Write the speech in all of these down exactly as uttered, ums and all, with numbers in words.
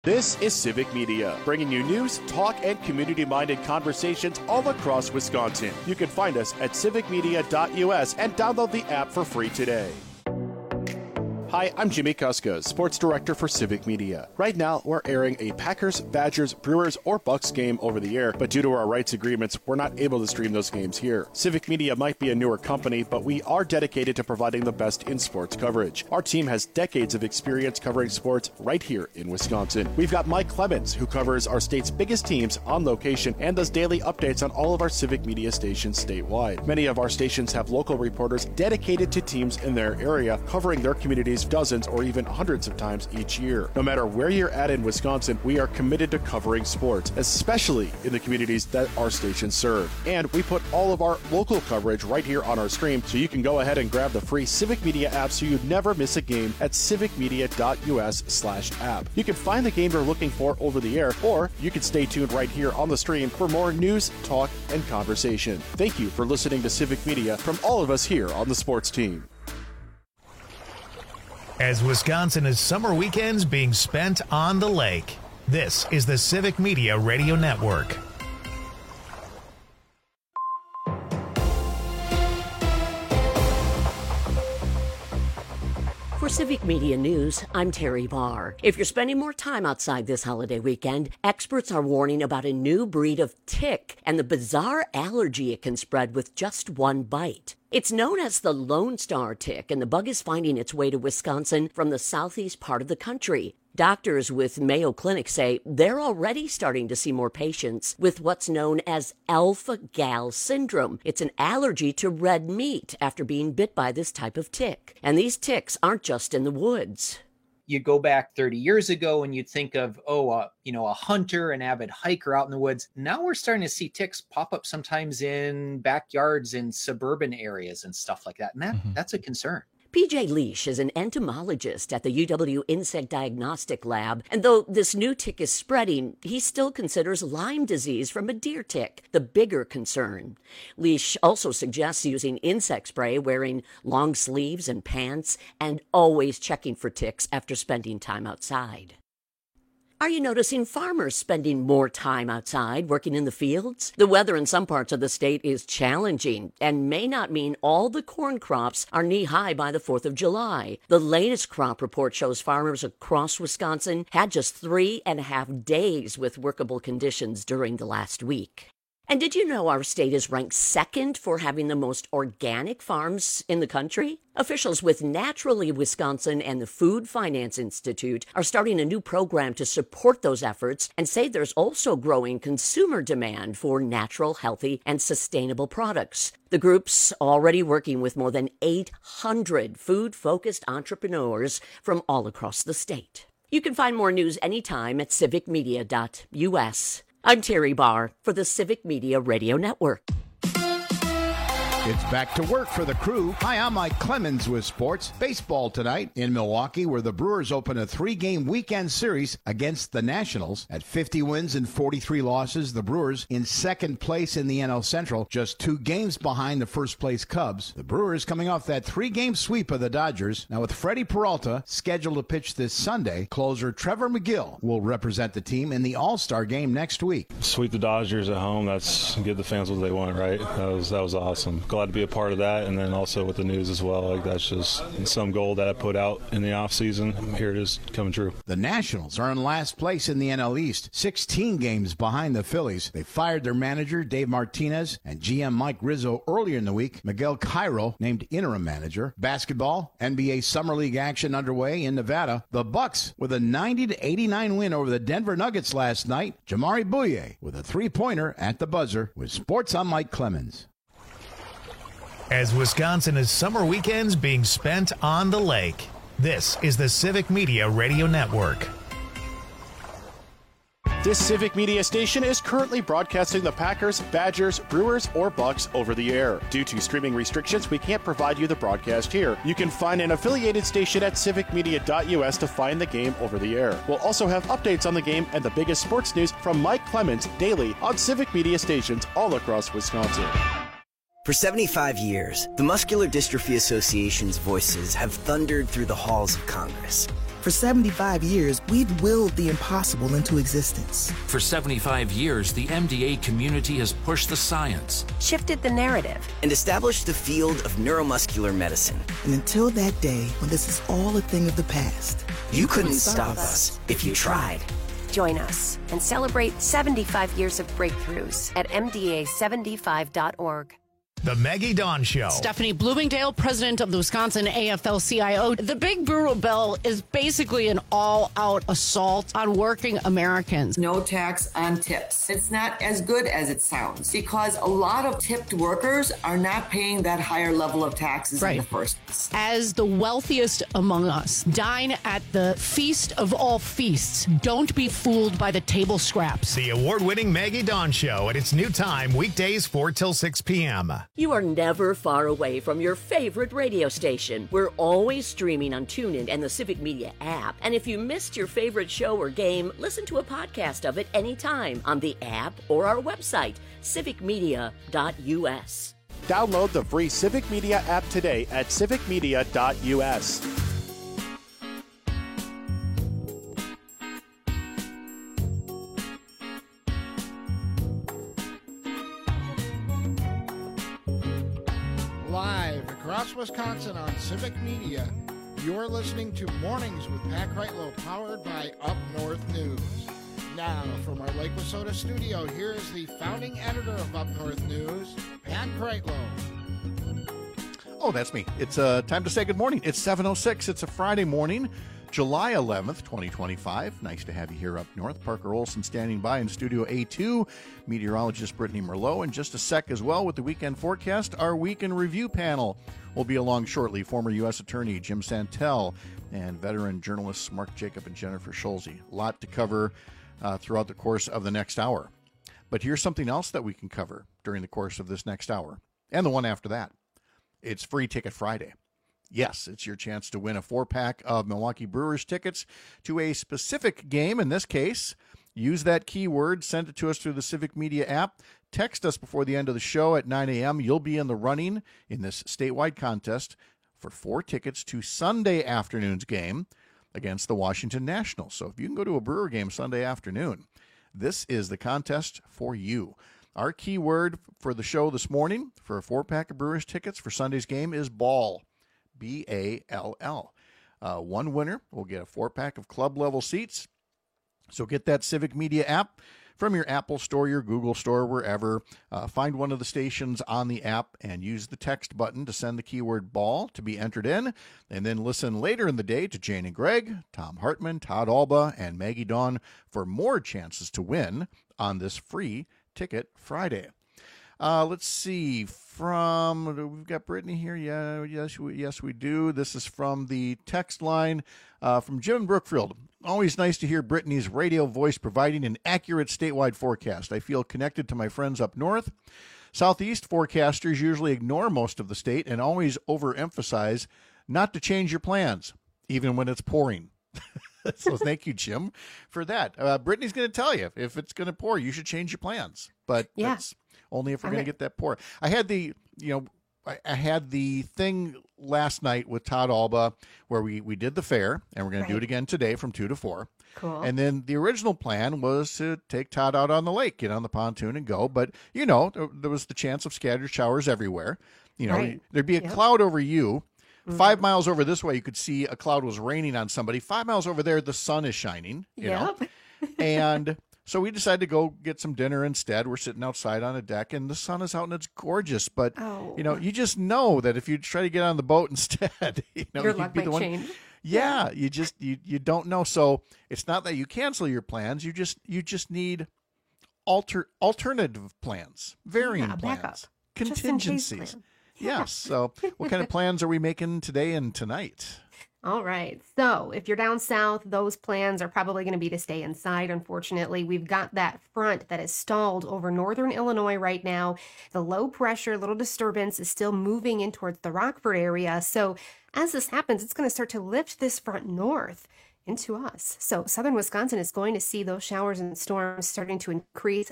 This is Civic Media, bringing you news, talk, and community-minded conversations all across Wisconsin. You can find us at civic media dot U S and download the app for free today. Hi, I'm Jimmy Kuska, Sports Director for Civic Media. Right now, we're airing a Packers, Badgers, Brewers, or Bucks game over the air, but due to our rights agreements, we're not able to stream those games here. Civic Media might be a newer company, but we are dedicated to providing the best in sports coverage. Our team has decades of experience covering sports right here in Wisconsin. We've got Mike Clemens, who covers our state's biggest teams on location and does daily updates on all of our Civic Media stations statewide. Many of our stations have local reporters dedicated to teams in their area, covering their communities dozens or even hundreds of times each year. No matter where you're at in Wisconsin, we are committed to covering sports, especially in the communities that our stations serve. And we put all of our local coverage right here on our stream, so you can go ahead and grab the free Civic Media app so you never miss a game at civic media dot U S slash app. You can find the game you're looking for over the air, or you can stay tuned right here on the stream for more news, talk, and conversation. Thank you for listening to Civic Media from all of us here on the sports team. As Wisconsin is summer weekends being spent on the lake, this is the Civic Media Radio Network. For Civic Media News, I'm Terry Barr. If you're spending more time outside this holiday weekend, experts are warning about a new breed of tick and the bizarre allergy it can spread with just one bite. It's known as the Lone Star tick, and the bug is finding its way to Wisconsin from the southeast part of the country. Doctors with Mayo Clinic say they're already starting to see more patients with what's known as alpha-gal syndrome. It's an allergy to red meat after being bit by this type of tick. And these ticks aren't just in the woods. You go back thirty years ago and you'd think of, oh, uh, you know, a hunter, an avid hiker out in the woods. Now we're starting to see ticks pop up sometimes in backyards in suburban areas and stuff like that. And that, mm-hmm. that's a concern. P J Leash is an entomologist at the U W Insect Diagnostic Lab, and though this new tick is spreading, he still considers Lyme disease from a deer tick the bigger concern. Leash also suggests using insect spray, wearing long sleeves and pants, and always checking for ticks after spending time outside. Are you noticing farmers spending more time outside working in the fields? The weather in some parts of the state is challenging and may not mean all the corn crops are knee-high by the fourth of July. The latest crop report shows farmers across Wisconsin had just three and a half days with workable conditions during the last week. And did you know our state is ranked second for having the most organic farms in the country? Officials with Naturally Wisconsin and the Food Finance Institute are starting a new program to support those efforts and say there's also growing consumer demand for natural, healthy, and sustainable products. The group's already working with more than eight hundred food-focused entrepreneurs from all across the state. You can find more news anytime at civic media dot U S. I'm Terry Barr for the Civic Media Radio Network. It's back to work for the crew. Hi, I'm Mike Clemens with sports. Baseball tonight in Milwaukee, where the Brewers open a three-game weekend series against the Nationals. At fifty wins and forty-three losses, the Brewers in second place in the N L Central, just two games behind the first-place Cubs. The Brewers coming off that three-game sweep of the Dodgers. Now, with Freddie Peralta scheduled to pitch this Sunday, closer Trevor McGill will represent the team in the All-Star game next week. Sweep the Dodgers at home, that's give the fans what they want, right? That was, that was awesome. Glad to be a part of that, and then also with the news as well. Like, that's just some goal that I put out in the off season. Here it is coming true. The Nationals are in last place in the N L East, sixteen games behind the Phillies. They fired their manager Dave Martinez and G M Mike Rizzo earlier in the week. Miguel Cairo named interim manager. Basketball, N B A Summer League action underway in Nevada. The Bucks with a ninety to eighty-nine win over the Denver Nuggets last night. Jamari Bouye with a three-pointer at the buzzer. With sports, I'm Mike Clemens. As Wisconsin is summer weekends being spent on the lake, this is the Civic Media Radio Network. This Civic Media station is currently broadcasting the Packers, Badgers, Brewers, or Bucks over the air. Due to streaming restrictions, we can't provide you the broadcast here. You can find an affiliated station at civic media dot U S to find the game over the air. We'll also have updates on the game and the biggest sports news from Mike Clemens daily on Civic Media stations all across Wisconsin. For seventy-five years, the Muscular Dystrophy Association's voices have thundered through the halls of Congress. For seventy-five years, we've willed the impossible into existence. For seventy-five years, the M D A community has pushed the science, shifted the narrative, and established the field of neuromuscular medicine. And until that day when this is all a thing of the past, you, you couldn't stop us if you tried. Join us and celebrate seventy-five years of breakthroughs at M D A seventy-five dot org. The Maggie Dawn Show. Stephanie Bloomingdale, president of the Wisconsin A F L C I O. The Big Brutal Bill is basically an all-out assault on working Americans. No tax on tips. It's not as good as it sounds because a lot of tipped workers are not paying that higher level of taxes right. in the first place. As the wealthiest among us, dine at the feast of all feasts. Don't be fooled by the table scraps. The award-winning Maggie Dawn Show at its new time, weekdays four till six p.m. You are never far away from your favorite radio station. We're always streaming on TuneIn and the Civic Media app. And if you missed your favorite show or game, listen to a podcast of it anytime on the app or our website, civic media dot u s. Download the free Civic Media app today at civic media dot u s. Live across Wisconsin on Civic Media, you're listening to Mornings with Pat Kreitlow, powered by Up North News. Now, from our Lake Wissota studio, here is the founding editor of Up North News, Pat Kreitlow. Oh, that's me. It's uh, time to say good morning. It's seven oh six. It's a Friday morning, July eleventh, twenty twenty-five. Nice to have you here up north. Parker Olson standing by in Studio A two. Meteorologist Brittany Merlot. In just a sec as well with the weekend forecast, our week in review panel will be along shortly. Former U S Attorney Jim Santel and veteran journalists Mark Jacob and Jennifer Schulze. A lot to cover uh, throughout the course of the next hour. But here's something else that we can cover during the course of this next hour and the one after that. It's Free Ticket Friday. Yes, it's your chance to win a four-pack of Milwaukee Brewers tickets to a specific game. In this case, use that keyword, send it to us through the Civic Media app. Text us before the end of the show at nine a.m. You'll be in the running in this statewide contest for four tickets to Sunday afternoon's game against the Washington Nationals. So if you can go to a Brewer game Sunday afternoon, this is the contest for you. Our keyword for the show this morning for a four-pack of Brewers tickets for Sunday's game is ball. B A L L. Uh, one winner will get a four-pack of club-level seats. So get that Civic Media app from your Apple Store, your Google Store, wherever. Uh, find one of the stations on the app and use the text button to send the keyword ball to be entered in. And then listen later in the day to Jane and Greg, Tom Hartman, Todd Alba, and Maggie Dawn for more chances to win on this Free Ticket Friday. Uh, let's see, from, we've got Brittany here. Yeah, yes, we, yes, we do. This is from the text line uh, from Jim Brookfield. Always nice to hear Brittany's radio voice providing an accurate statewide forecast. I feel connected to my friends up north. Southeast forecasters usually ignore most of the state and always overemphasize not to change your plans, even when it's pouring. So thank you, Jim, for that. Uh, Brittany's going to tell you if it's going to pour, you should change your plans. But yeah. that's only if we're going to get that pour. I had the, you know, I, I had the thing last night with Todd Alba where we, we did the fair, and we're going right. to do it again today from two to four. Cool. And then the original plan was to take Todd out on the lake, get on the pontoon and go. But, you know, there, there was the chance of scattered showers everywhere. You know, right. there'd be a yep. cloud over you. Mm-hmm. Five miles over this way, you could see a cloud was raining on somebody. Five miles over there, the sun is shining, you yep. know. And so we decided to go get some dinner instead. We're sitting outside on a deck, and the sun is out, and it's gorgeous. But, oh. you know, you just know that if you try to get on the boat instead, you know, your you'd luck be might the one. change. Yeah, yeah, you just you you don't know. So it's not that you cancel your plans. You just you just need alter alternative plans, varying yeah, plans, backup. contingencies. Yes. So what kind of plans are we making today and tonight? All right. So if you're down south, those plans are probably going to be to stay inside. Unfortunately, we've got that front that is stalled over northern Illinois right now. The low pressure, little disturbance is still moving in towards the Rockford area. So as this happens, it's going to start to lift this front north into us. So southern Wisconsin is going to see those showers and storms starting to increase,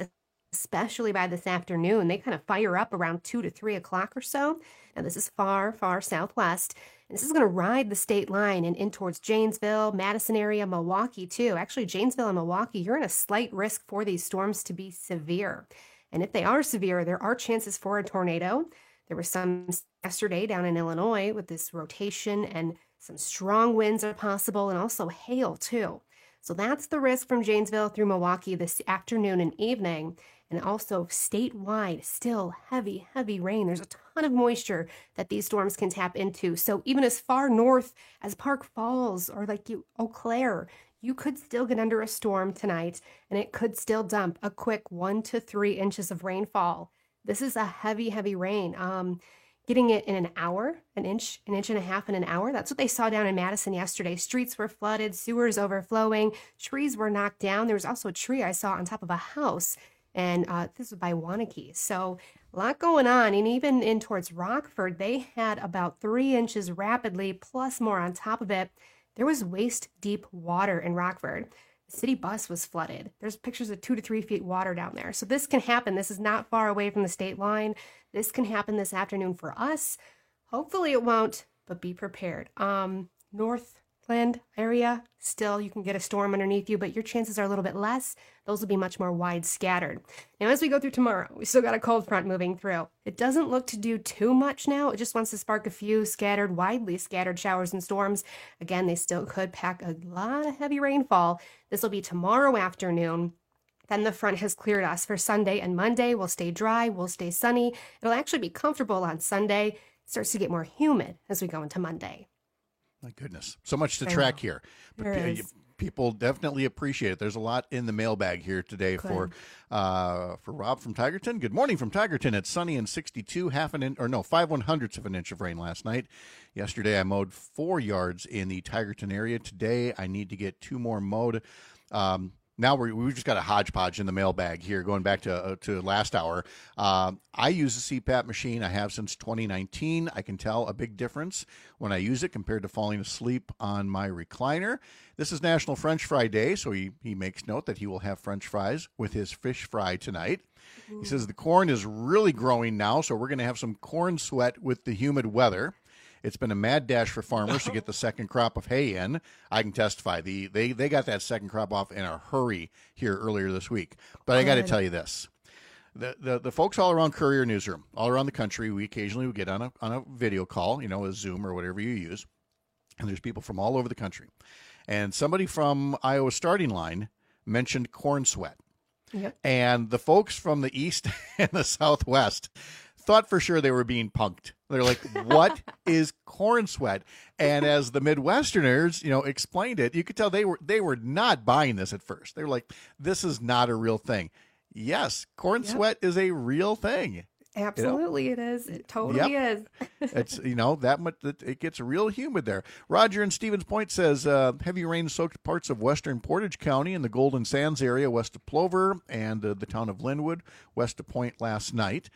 especially by this afternoon. They kind of fire up around two to three o'clock or so. Now, this is far, far southwest. And this is going to ride the state line and in towards Janesville, Madison area, Milwaukee, too. Actually, Janesville and Milwaukee, you're in a slight risk for these storms to be severe. And if they are severe, there are chances for a tornado. There were some yesterday down in Illinois with this rotation, and some strong winds are possible, and also hail, too. So that's the risk from Janesville through Milwaukee this afternoon and evening. And also statewide, still heavy, heavy rain. There's a ton of moisture that these storms can tap into. So even as far north as Park Falls or like you, Eau Claire, you could still get under a storm tonight, and it could still dump a quick one to three inches of rainfall. This is a heavy, heavy rain. Um, getting it in an hour, an inch, an inch and a half in an hour. That's what they saw down in Madison yesterday. Streets were flooded, sewers overflowing, trees were knocked down. There was also a tree I saw on top of a house. And uh, this was by Wanakee. So a lot going on. And even in towards Rockford, they had about three inches rapidly, plus more on top of it. There was waist-deep water in Rockford. The city bus was flooded. There's pictures of two to three feet water down there. So this can happen. This is not far away from the state line. This can happen this afternoon for us. Hopefully it won't, but be prepared. Um, Northland area, still you can get a storm underneath you, but your chances are a little bit less. Those will be much more wide scattered. Now, as we go through tomorrow, we still got a cold front moving through. It doesn't look to do too much now. It just wants to spark a few scattered, widely scattered showers and storms. Again, they still could pack a lot of heavy rainfall. This will be tomorrow afternoon. Then the front has cleared us for Sunday and Monday. We'll stay dry. We'll stay sunny. It'll actually be comfortable on Sunday. It starts to get more humid as we go into Monday. My goodness. So much to track here. But There p- is. people definitely appreciate it. There's a lot in the mailbag here today Good. for uh, for Rob from Tigerton. Good morning from Tigerton. It's sunny and sixty-two, half an inch, or no, five one hundredths of an inch of rain last night. Yesterday I mowed four yards in the Tigerton area. Today I need to get two more mowed. Um, Now we're, we've just got a hodgepodge in the mailbag here, going back to uh, to last hour. Uh, I use a C PAP machine. I have since twenty nineteen. I can tell a big difference when I use it compared to falling asleep on my recliner. This is National French Fry Day, so he, he makes note that he will have French fries with his fish fry tonight. He says the corn is really growing now, so we're going to have some corn sweat with the humid weather. It's been a mad dash for farmers to get the second crop of hay in. I can testify. The they, they got that second crop off in a hurry here earlier this week. But I got to tell you this. The, the the folks all around Courier Newsroom, all around the country, we occasionally would get on a on a video call, you know, a Zoom or whatever you use. And there's people from all over the country. And somebody from Iowa Starting Line mentioned corn sweat. Yep. And the folks from the East and the Southwest thought for sure they were being punked. They're like, what is corn sweat? And as the Midwesterners, you know, explained it, you could tell they were they were not buying this at first. They were like, this is not a real thing. Yes, corn Yep. sweat is a real thing. Absolutely, You know? it is. It totally Yep. is. It's, you know, that much, it gets real humid there. Roger in Stevens Point says uh, heavy rain soaked parts of western Portage County and the Golden Sands area west of Plover and uh, the town of Linwood west of Point last night.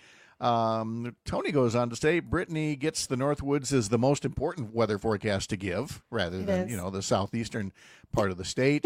Um, Tony goes on to say Brittany gets the Northwoods as the most important weather forecast to give rather It than, is. you know, the southeastern part of the state.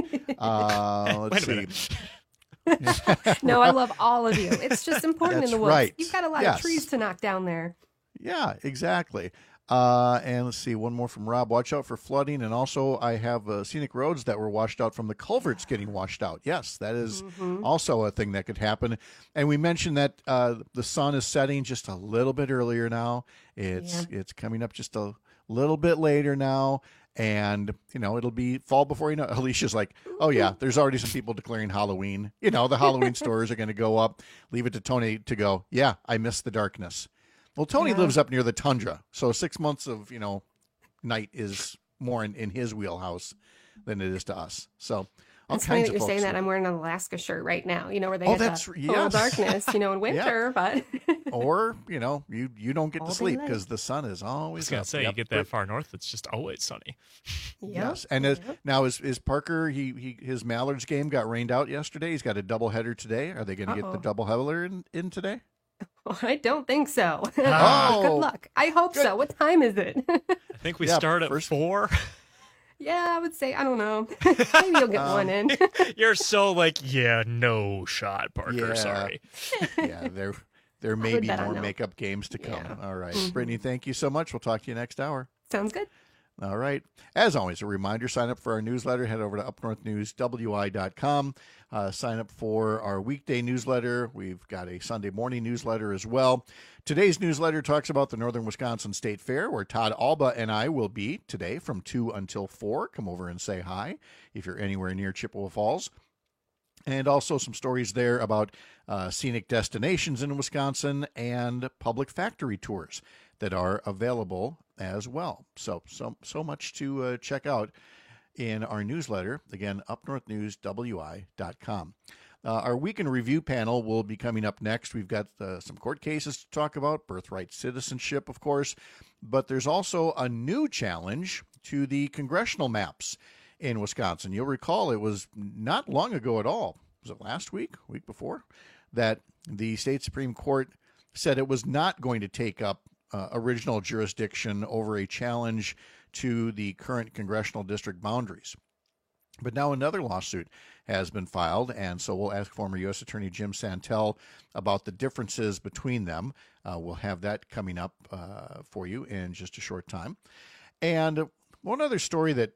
Uh, let's Wait a see. minute. No, I love all of you. It's just important That's in the woods. right. You've got a lot Yes. of trees to knock down there. Yeah, exactly. Uh, and let's see, one more from Rob. Watch out for flooding. And also, I have uh, scenic roads that were washed out from the culverts getting washed out. Yes, that is Mhm. also a thing that could happen. And we mentioned that uh, the sun is setting just a little bit earlier now. It's it's coming up just a little bit later now. And, you know, it'll be fall before you know. Alicia's like, oh, yeah, there's already some people declaring Halloween. You know, the Halloween stores are going to go up. Leave it to Tony to go, yeah, I miss the darkness. Well, Tony Yeah. lives up near the tundra, so six months of, you know, night is more in, in his wheelhouse than it is to us. So all It's funny kinds that of you're folks saying that. are- I'm wearing an Alaska shirt right now, you know, where they Oh, get that's- the yes. total darkness, you know, in winter, but or, you know, you, you don't get All to day sleep late. because the sun is I always was gonna up. say Yep. you get that far north, it's just always sunny. Yes, and as, now is is Parker? He, he his Mallards game got rained out yesterday. He's got a doubleheader today. Are they going to get the Uh-oh. doubleheader in, in today? I don't think so. Oh. Good luck. I hope so. What time is it? I think we Yeah, start at first- four. Yeah, I would say, I don't know. Maybe you'll get um, one in. You're so like, yeah, no shot, Parker. Yeah. Sorry. Yeah, there, there may be more makeup games to come. Yeah. All right. Mm-hmm. Brittany, thank you so much. We'll talk to you next hour. Sounds good. All right. As always, a reminder, sign up for our newsletter. Head over to up north news w i dot com. Uh, sign up for our weekday newsletter. We've got a Sunday morning newsletter as well. Today's newsletter talks about the Northern Wisconsin State Fair, where Todd Alba and I will be today from two until four. Come over and say hi if you're anywhere near Chippewa Falls. And also some stories there about uh, scenic destinations in Wisconsin and public factory tours that are available as well. So, so, so much to uh, check out in our newsletter. Again, up north news w i dot com. Uh, our weekend review panel will be coming up next. We've got uh, some court cases to talk about, birthright citizenship, of course, but there's also a new challenge to the congressional maps in Wisconsin. You'll recall it was not long ago at all. Was it last week, week before, that the state Supreme Court said it was not going to take up uh, original jurisdiction over a challenge to the current congressional district boundaries. But now another lawsuit has been filed, and so we'll ask former U S Attorney Jim Santel about the differences between them. Uh, we'll have that coming up uh, for you in just a short time. And one other story that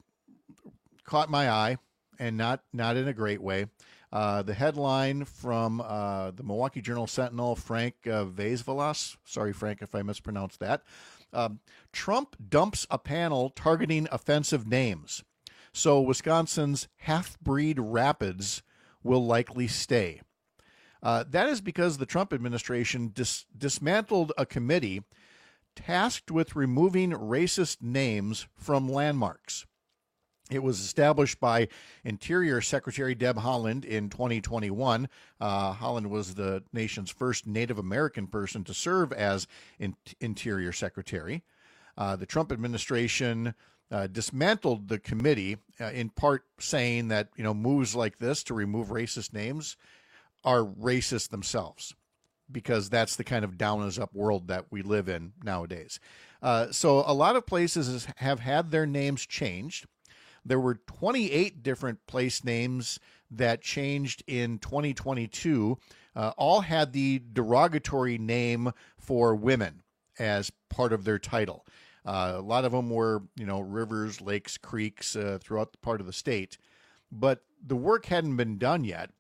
caught my eye, and not, not in a great way, uh, the headline from uh, the Milwaukee Journal-Sentinel, Frank uh, Vaisvelas, sorry, Frank, if I mispronounced that, um, Trump dumps a panel targeting offensive names. So Wisconsin's half-breed Rapids will likely stay. Uh, that is because the Trump administration dis- dismantled a committee tasked with removing racist names from landmarks. It was established by Interior Secretary Deb Haaland in twenty twenty-one. Uh, Haaland was the nation's first Native American person to serve as in- Interior Secretary. Uh, the Trump administration Uh, dismantled the committee, uh, in part saying that, you know, moves like this to remove racist names are racist themselves, because that's the kind of down is up world that we live in nowadays. Uh, so a lot of places have had their names changed. There were twenty-eight different place names that changed in twenty twenty-two. Uh, all had the derogatory name for women as part of their title. Uh, a lot of them were, you know, rivers, lakes, creeks uh, throughout the part of the state, but the work hadn't been done yet.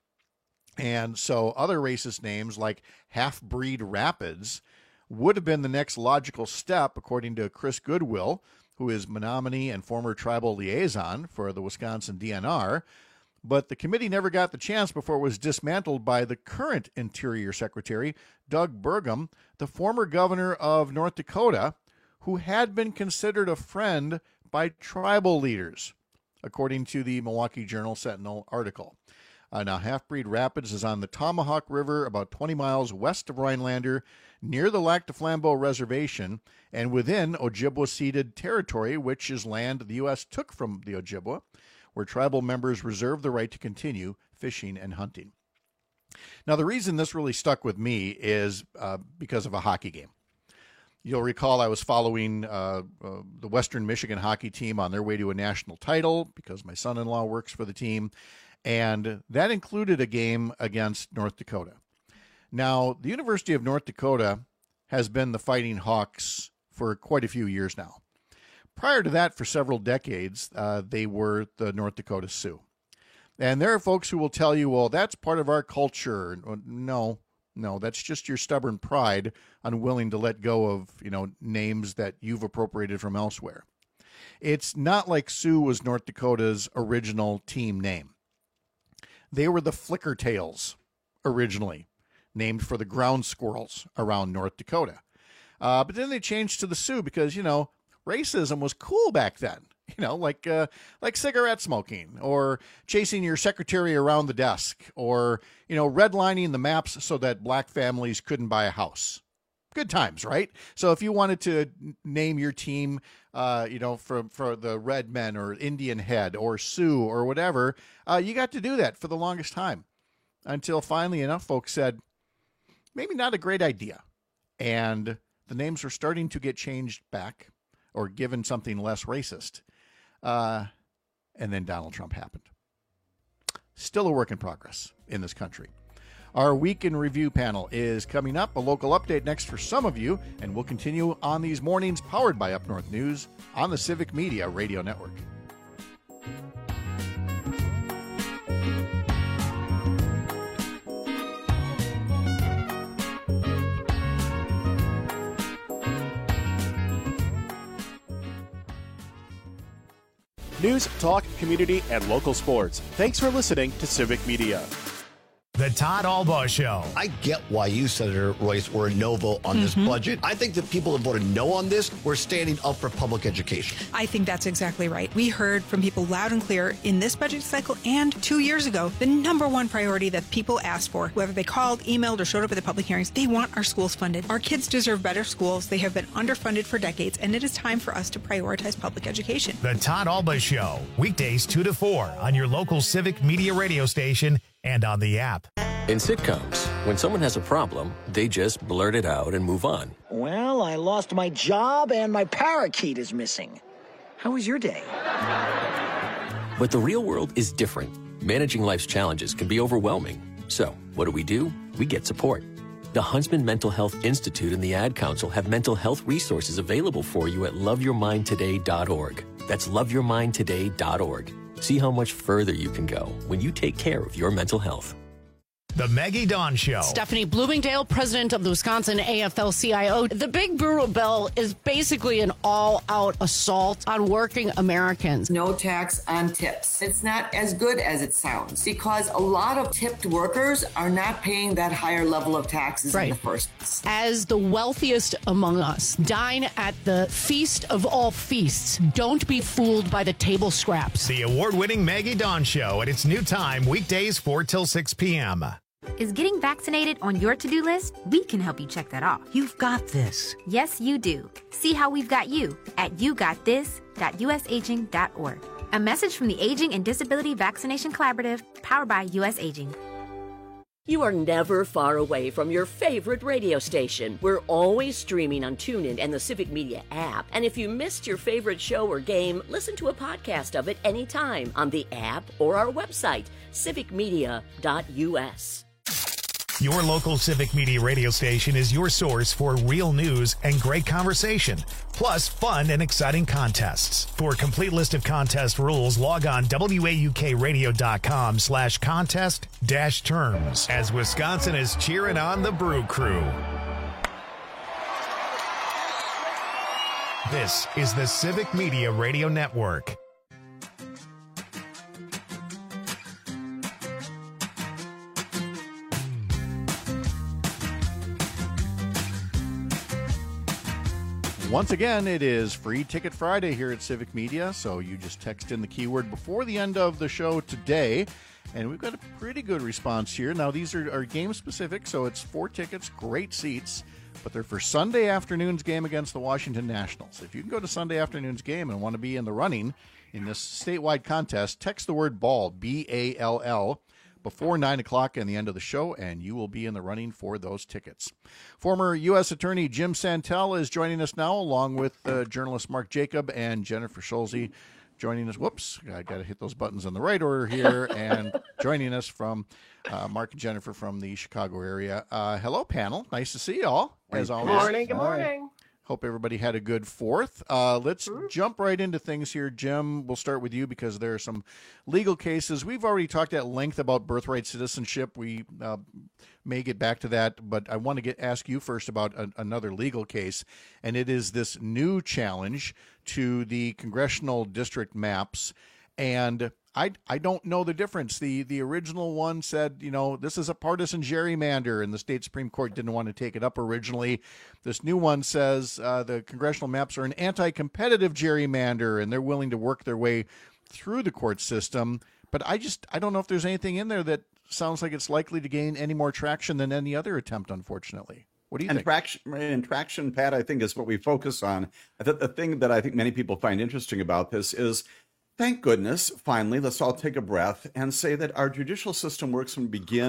And so other racist names like Half-Breed Rapids would have been the next logical step, according to Chris Goodwill, who is Menominee and former tribal liaison for the Wisconsin D N R. But the committee never got the chance before it was dismantled by the current Interior Secretary, Doug Burgum, the former governor of North Dakota, who had been considered a friend by tribal leaders, according to the Milwaukee Journal-Sentinel article. Uh, now, Half-Breed Rapids is on the Tomahawk River, about twenty miles west of Rhinelander, near the Lac du Flambeau Reservation, and within Ojibwa-ceded territory, which is land the U S took from the Ojibwa, where tribal members reserve the right to continue fishing and hunting. Now, the reason this really stuck with me is uh, because of a hockey game. You'll recall I was following uh, uh, the Western Michigan hockey team on their way to a national title because my son-in-law works for the team, and that included a game against North Dakota. Now, the University of North Dakota has been the Fighting Hawks for quite a few years now. Prior to that, for several decades, uh, they were the North Dakota Sioux. And there are folks who will tell you, well, that's part of our culture. No. No, that's just your stubborn pride, unwilling to let go of, you know, names that you've appropriated from elsewhere. It's not like Sioux was North Dakota's original team name. They were the Flickertails originally, named for the ground squirrels around North Dakota. Uh, but then they changed to the Sioux because, you know, racism was cool back then. You know, like uh, like cigarette smoking or chasing your secretary around the desk or, you know, redlining the maps so that black families couldn't buy a house. Good times, right? So if you wanted to name your team, uh, you know, for, for the Red Men or Indian Head or Sioux or whatever, uh, you got to do that for the longest time until finally enough folks said, maybe not a great idea. And the names are starting to get changed back or given something less racist. Uh, and then Donald Trump happened. Still a work in progress in this country. Our Week in Review panel is coming up. A local update next for some of you, and we'll continue on these mornings powered by Up North News on the Civic Media Radio Network. News, talk, community, and local sports. Thanks for listening to Civic Media. The Todd Albaugh Show. I get why you, Senator Royce, were a no vote on mm-hmm. this budget. I think the people that voted no on this were standing up for public education. I think that's exactly right. We heard from people loud and clear in this budget cycle and two years ago, the number one priority that people asked for, whether they called, emailed, or showed up at the public hearings, they want our schools funded. Our kids deserve better schools. They have been underfunded for decades, and it is time for us to prioritize public education. The Todd Albaugh Show, weekdays two to four on your local Civic Media radio station and on the app. In sitcoms, when someone has a problem, they just blurt it out and move on. Well, I lost my job and my parakeet is missing. How was your day? But the real world is different. Managing life's challenges can be overwhelming. So, what do we do? We get support. The Huntsman Mental Health Institute and the Ad Council have mental health resources available for you at love your mind today dot org. That's love your mind today dot org. See how much further you can go when you take care of your mental health. The Maggie Dawn Show. Stephanie Bloomingdale, president of the Wisconsin A F L C I O. The Big Burro Bill is basically an all-out assault on working Americans. No tax on tips. It's not as good as it sounds because a lot of tipped workers are not paying that higher level of taxes right. in the first place. As the wealthiest among us, dine at the feast of all feasts. Don't be fooled by the table scraps. The award-winning Maggie Dawn Show at its new time, weekdays four till six p.m. Is getting vaccinated on your to-do list? We can help you check that off. You've got this. Yes, you do. See how we've got you at you got this dot u s aging dot org. A message from the Aging and Disability Vaccination Collaborative, powered by U S Aging. You are never far away from your favorite radio station. We're always streaming on TuneIn and the Civic Media app. And if you missed your favorite show or game, listen to a podcast of it anytime on the app or our website, civic media dot u s. Your local Civic Media radio station is your source for real news and great conversation, plus fun and exciting contests. For a complete list of contest rules, log on W A U K radio dot com slash contest dash terms as Wisconsin is cheering on the Brew Crew. This is the Civic Media Radio Network. Once again, it is Free Ticket Friday here at Civic Media, so you just text in the keyword before the end of the show today, and we've got a pretty good response here. Now, these are, are game-specific, so it's four tickets, great seats, but they're for Sunday afternoon's game against the Washington Nationals. If you can go to Sunday afternoon's game and want to be in the running in this statewide contest, text the word BALL, B A L L, before nine o'clock and the end of the show, and you will be in the running for those tickets. Former U S Attorney Jim Santel is joining us now, along with uh, journalist Mark Jacob and Jennifer Schulze joining us. Whoops, I got to hit those buttons in the right order here. And joining us from uh, Mark and Jennifer from the Chicago area. Uh, hello, panel. Nice to see you all, as always. Good morning. Good morning. Hope everybody had a good fourth. Uh, let's mm-hmm. jump right into things here. Jim, we'll start with you because there are some legal cases. We've already talked at length about birthright citizenship. We uh, may get back to that, but I want to get ask you first about a, another legal case, and it is this new challenge to the congressional district maps. And I, I don't know the difference. The the original one said, you know, this is a partisan gerrymander, and the state Supreme Court didn't want to take it up originally. This new one says uh, the congressional maps are an anti-competitive gerrymander, and they're willing to work their way through the court system. But I just I don't know if there's anything in there that sounds like it's likely to gain any more traction than any other attempt, unfortunately. What do you and think? Traction, and traction, Pat, I think is what we focus on. I think the thing that I think many people find interesting about this is, thank goodness, finally, let's all take a breath and say that our judicial system works from begin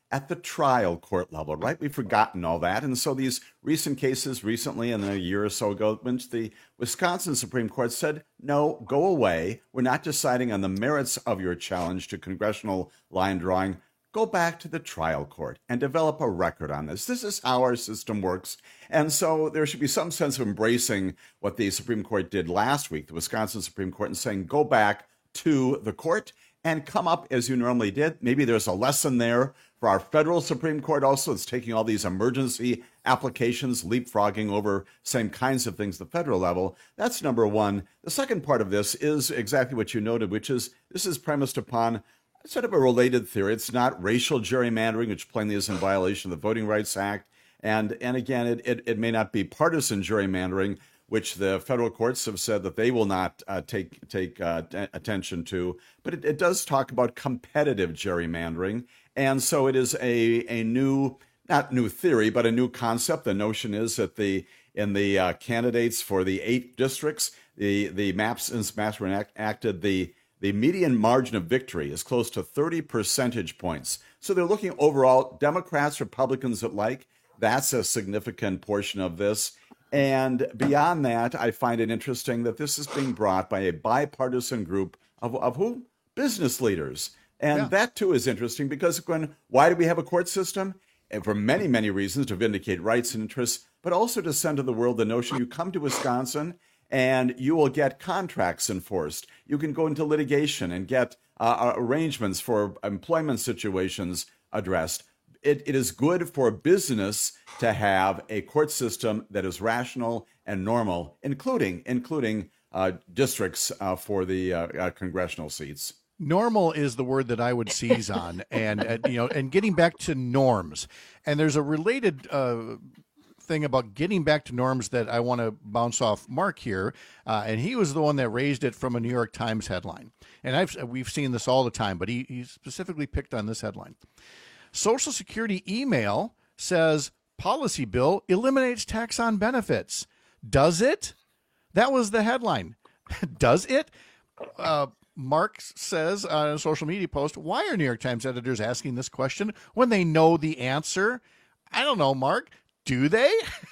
at the trial court level, right? We've forgotten all that. And so these recent cases recently, and a year or so ago, when the Wisconsin Supreme Court said, no, go away. We're not deciding on the merits of your challenge to congressional line drawing. Go back to the trial court and develop a record on this. This is how our system works. And so there should be some sense of embracing what the Supreme Court did last week, the Wisconsin Supreme Court, and saying, go back to the court and come up as you normally did. Maybe there's a lesson there for our federal Supreme Court also. It's taking all these emergency applications, leapfrogging over same kinds of things at the federal level. That's number one. The second part of this is exactly what you noted, which is this is premised upon sort of a related theory. It's not racial gerrymandering, which plainly is in violation of the Voting Rights Act. And, and again, it, it, it may not be partisan gerrymandering, which the federal courts have said that they will not uh, take take uh, t- attention to. But it, it does talk about competitive gerrymandering. And so it is a, a new, not new theory, but a new concept. The notion is that the in the uh, candidates for the eight districts, the, the maps, since maps were enacted, the The median margin of victory is close to thirty percentage points. So they're looking overall, Democrats, Republicans alike. That's a significant portion of this. And beyond that, I find it interesting that this is being brought by a bipartisan group of, of who? Business leaders. And yeah. that, too, is interesting because when, why do we have a court system? And for many, many reasons, to vindicate rights and interests, but also to send to the world the notion you come to Wisconsin and you will get contracts enforced. You can go into litigation and get uh, arrangements for employment situations addressed. It, it is good for business to have a court system that is rational and normal, including including uh, districts uh, for the uh, uh, congressional seats. Normal is the word that I would seize on, and uh, you know, and getting back to norms. And there's a related Uh, thing about getting back to norms that I want to bounce off Mark here, uh, and he was the one that raised it from a New York Times headline. And I've we've seen this all the time, but he, he specifically picked on this headline. Social Security email says policy bill eliminates tax on benefits. Does it? That was the headline. Does it? Uh, Mark says on a social media post, why are New York Times editors asking this question when they know the answer? I don't know, Mark. Do they?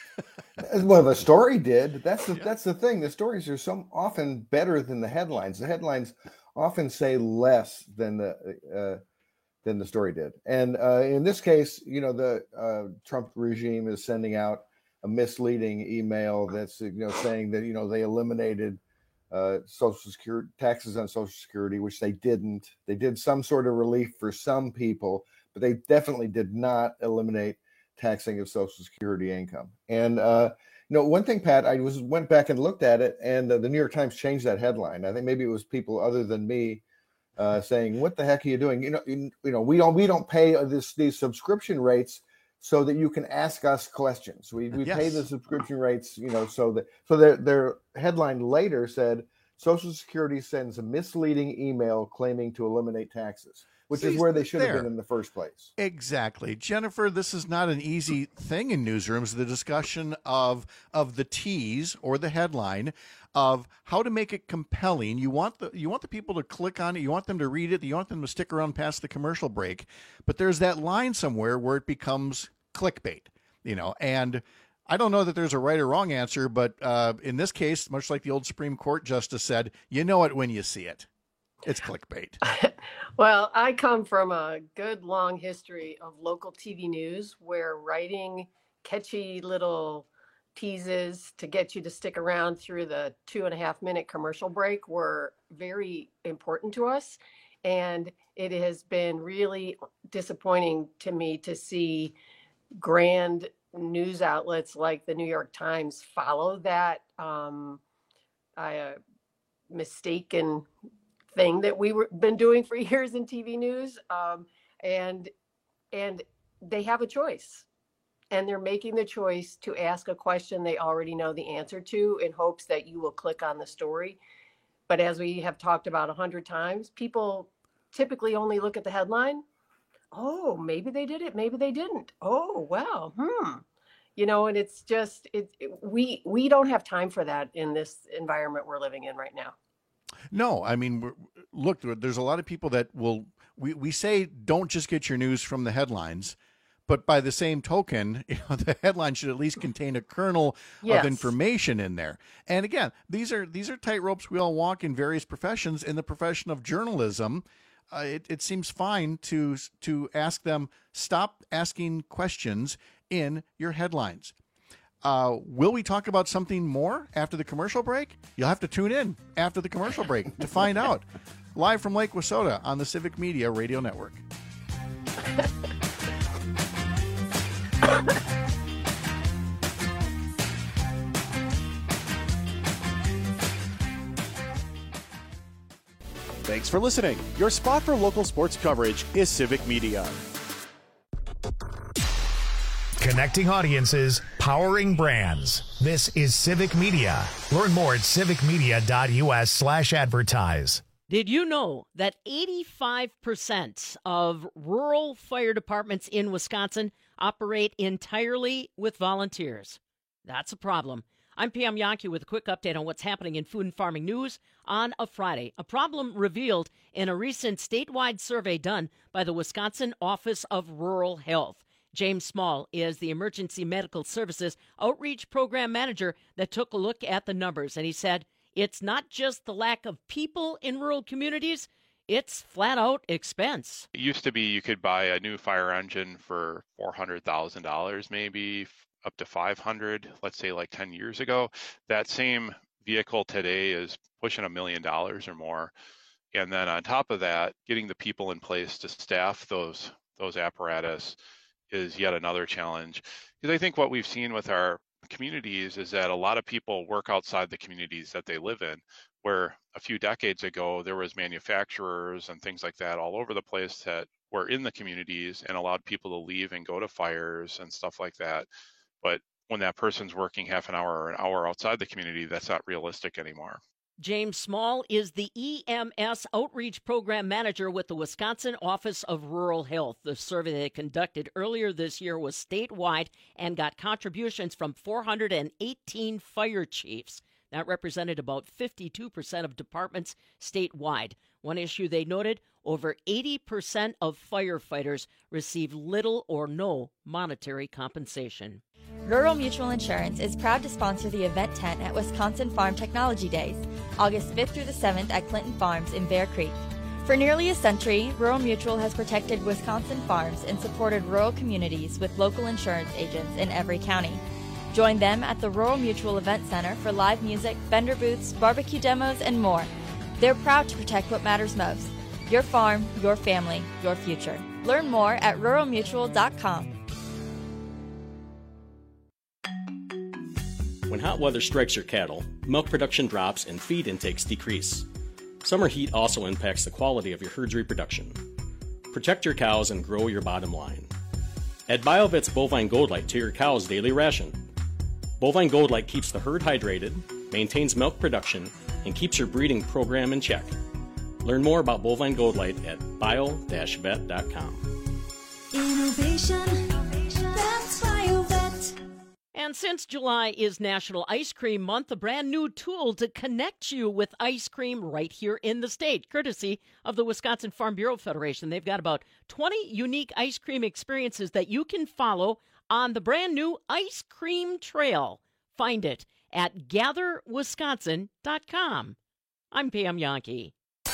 Well, the story did. That's the yeah. that's the thing. The stories are so often better than the headlines. The headlines often say less than the uh, than the story did. And uh, in this case, you know, the uh, Trump regime is sending out a misleading email that's you know saying that you know they eliminated uh, Social Security taxes on Social Security, which they didn't. They did some sort of relief for some people, but they definitely did not eliminate taxing of Social Security income. And uh, you know, one thing, Pat, I was went back and looked at it, and uh, the New York Times changed that headline. I think maybe it was people other than me uh, saying, "What the heck are you doing? You know, you, you know, we don't we don't pay this these subscription rates so that you can ask us questions. We we yes. pay the subscription rates, you know, so that so their their headline later said Social Security sends a misleading email claiming to eliminate taxes." Which See, is where they should there. have been in the first place. Exactly. Jennifer, this is not an easy thing in newsrooms, the discussion of of the tease or the headline of how to make it compelling. You want the you want the people to click on it, you want them to read it, you want them to stick around past the commercial break. But there's that line somewhere where it becomes clickbait, you know, and I don't know that there's a right or wrong answer, but uh, in this case, much like the old Supreme Court justice said, you know it when you see it. It's clickbait. Well, I come from a good long history of local T V news where writing catchy little teases to get you to stick around through the two and a half minute commercial break were very important to us. And it has been really disappointing to me to see grand news outlets like the New York Times follow that um, uh, mistaken thing that we were been doing for years in T V news, um, and and they have a choice, and they're making the choice to ask a question they already know the answer to in hopes that you will click on the story. But as we have talked about a hundred times, people typically only look at the headline. Oh, maybe they did it, maybe they didn't. Oh, wow, hmm. You know, and it's just it, it we we don't have time for that in this environment we're living in right now. No, I mean, look, there's a lot of people that will we, we say don't just get your news from the headlines, but by the same token, you know, the headline should at least contain a kernel Yes. of information in there. And again, these are these are tightropes we all walk in various professions. In the profession of journalism, uh, it, it seems fine to to ask them, stop asking questions in your headlines. Uh, will we talk about something more after the commercial break? You'll have to tune in after the commercial break to find out. Live from Lake Wissota on the Civic Media Radio Network. Thanks for listening. Your spot for local sports coverage is Civic Media. Connecting audiences, powering brands. This is Civic Media. Learn more at civicmedia.us slash advertise. Did you know that eighty-five percent of rural fire departments in Wisconsin operate entirely with volunteers? That's a problem. I'm Pam Yonke with a quick update on what's happening in food and farming news on a Friday. A problem revealed in a recent statewide survey done by the Wisconsin Office of Rural Health. James Small is the Emergency Medical Services Outreach Program Manager that took a look at the numbers, and he said it's not just the lack of people in rural communities, it's flat-out expense. It used to be you could buy a new fire engine for four hundred thousand dollars, maybe up to five hundred thousand dollars, let's say like ten years ago. That same vehicle today is pushing a million dollars or more. And then on top of that, getting the people in place to staff those those apparatus is yet another challenge. Because I think what we've seen with our communities is that a lot of people work outside the communities that they live in, where a few decades ago there was manufacturers and things like that all over the place that were in the communities and allowed people to leave and go to fires and stuff like that. But when that person's working half an hour or an hour outside the community, that's not realistic anymore. James Small is the E M S Outreach Program Manager with the Wisconsin Office of Rural Health. The survey they conducted earlier this year was statewide and got contributions from four hundred eighteen fire chiefs. That represented about fifty-two percent of departments statewide. One issue they noted, over eighty percent of firefighters receive little or no monetary compensation. Rural Mutual Insurance is proud to sponsor the event tent at Wisconsin Farm Technology Days, August fifth through the seventh at Clinton Farms in Bear Creek. For nearly a century, Rural Mutual has protected Wisconsin farms and supported rural communities with local insurance agents in every county. Join them at the Rural Mutual Event Center for live music, vendor booths, barbecue demos, and more. They're proud to protect what matters most: your farm, your family, your future. Learn more at rural mutual dot com. When hot weather strikes your cattle, milk production drops and feed intakes decrease. Summer heat also impacts the quality of your herd's reproduction. Protect your cows and grow your bottom line. Add BioVet's Bovine Gold Light to your cow's daily ration. Bovine Gold Light keeps the herd hydrated, maintains milk production, and keeps your breeding program in check. Learn more about Bovine Gold Light at bio dash vet dot com. Innovation, that's BioVet. And since July is National Ice Cream Month, a brand new tool to connect you with ice cream right here in the state, courtesy of the Wisconsin Farm Bureau Federation. They've got about twenty unique ice cream experiences that you can follow on the brand new Ice Cream Trail. Find it at gather wisconsin dot com. I'm Pam Yonke.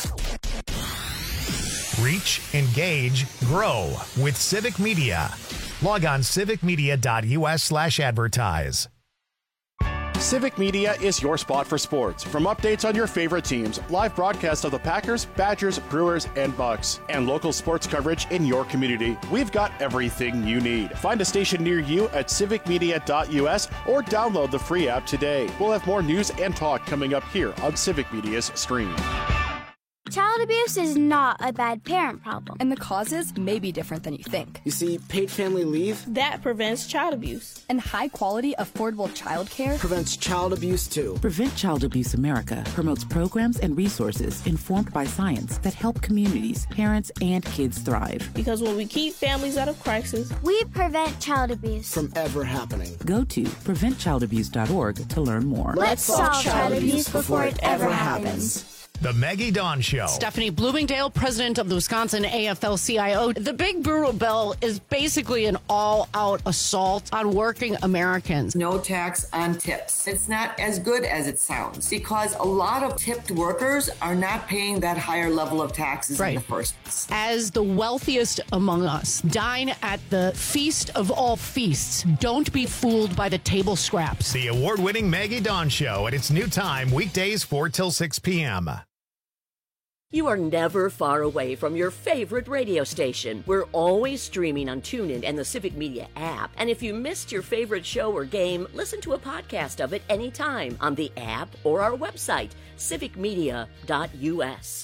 Reach, engage, grow with Civic Media. Log on civicmedia.us slash advertise. Civic Media is your spot for sports. From updates on your favorite teams, live broadcasts of the Packers, Badgers, Brewers, and Bucks, and local sports coverage in your community, we've got everything you need. Find a station near you at civicmedia.us or download the free app today. We'll have more news and talk coming up here on Civic Media's stream. Child abuse is not a bad parent problem. And the causes may be different than you think. You see, paid family leave, that prevents child abuse. And high-quality, affordable childcare prevents child abuse, too. Prevent Child Abuse America promotes programs and resources informed by science that help communities, parents, and kids thrive. Because when we keep families out of crisis, we prevent child abuse from ever happening. Go to prevent child abuse dot org to learn more. Let's solve child abuse before it ever happens. The Maggie Dawn Show. Stephanie Bloomingdale, president of the Wisconsin A F L C I O. The big brutal bill is basically an all-out assault on working Americans. No tax on tips. It's not as good as it sounds because a lot of tipped workers are not paying that higher level of taxes Right. in the first place. As the wealthiest among us, dine at the feast of all feasts. Don't be fooled by the table scraps. The award-winning Maggie Dawn Show at its new time, weekdays four till six p.m. You are never far away from your favorite radio station. We're always streaming on TuneIn and the Civic Media app. And if you missed your favorite show or game, listen to a podcast of it anytime on the app or our website, civic media dot u s.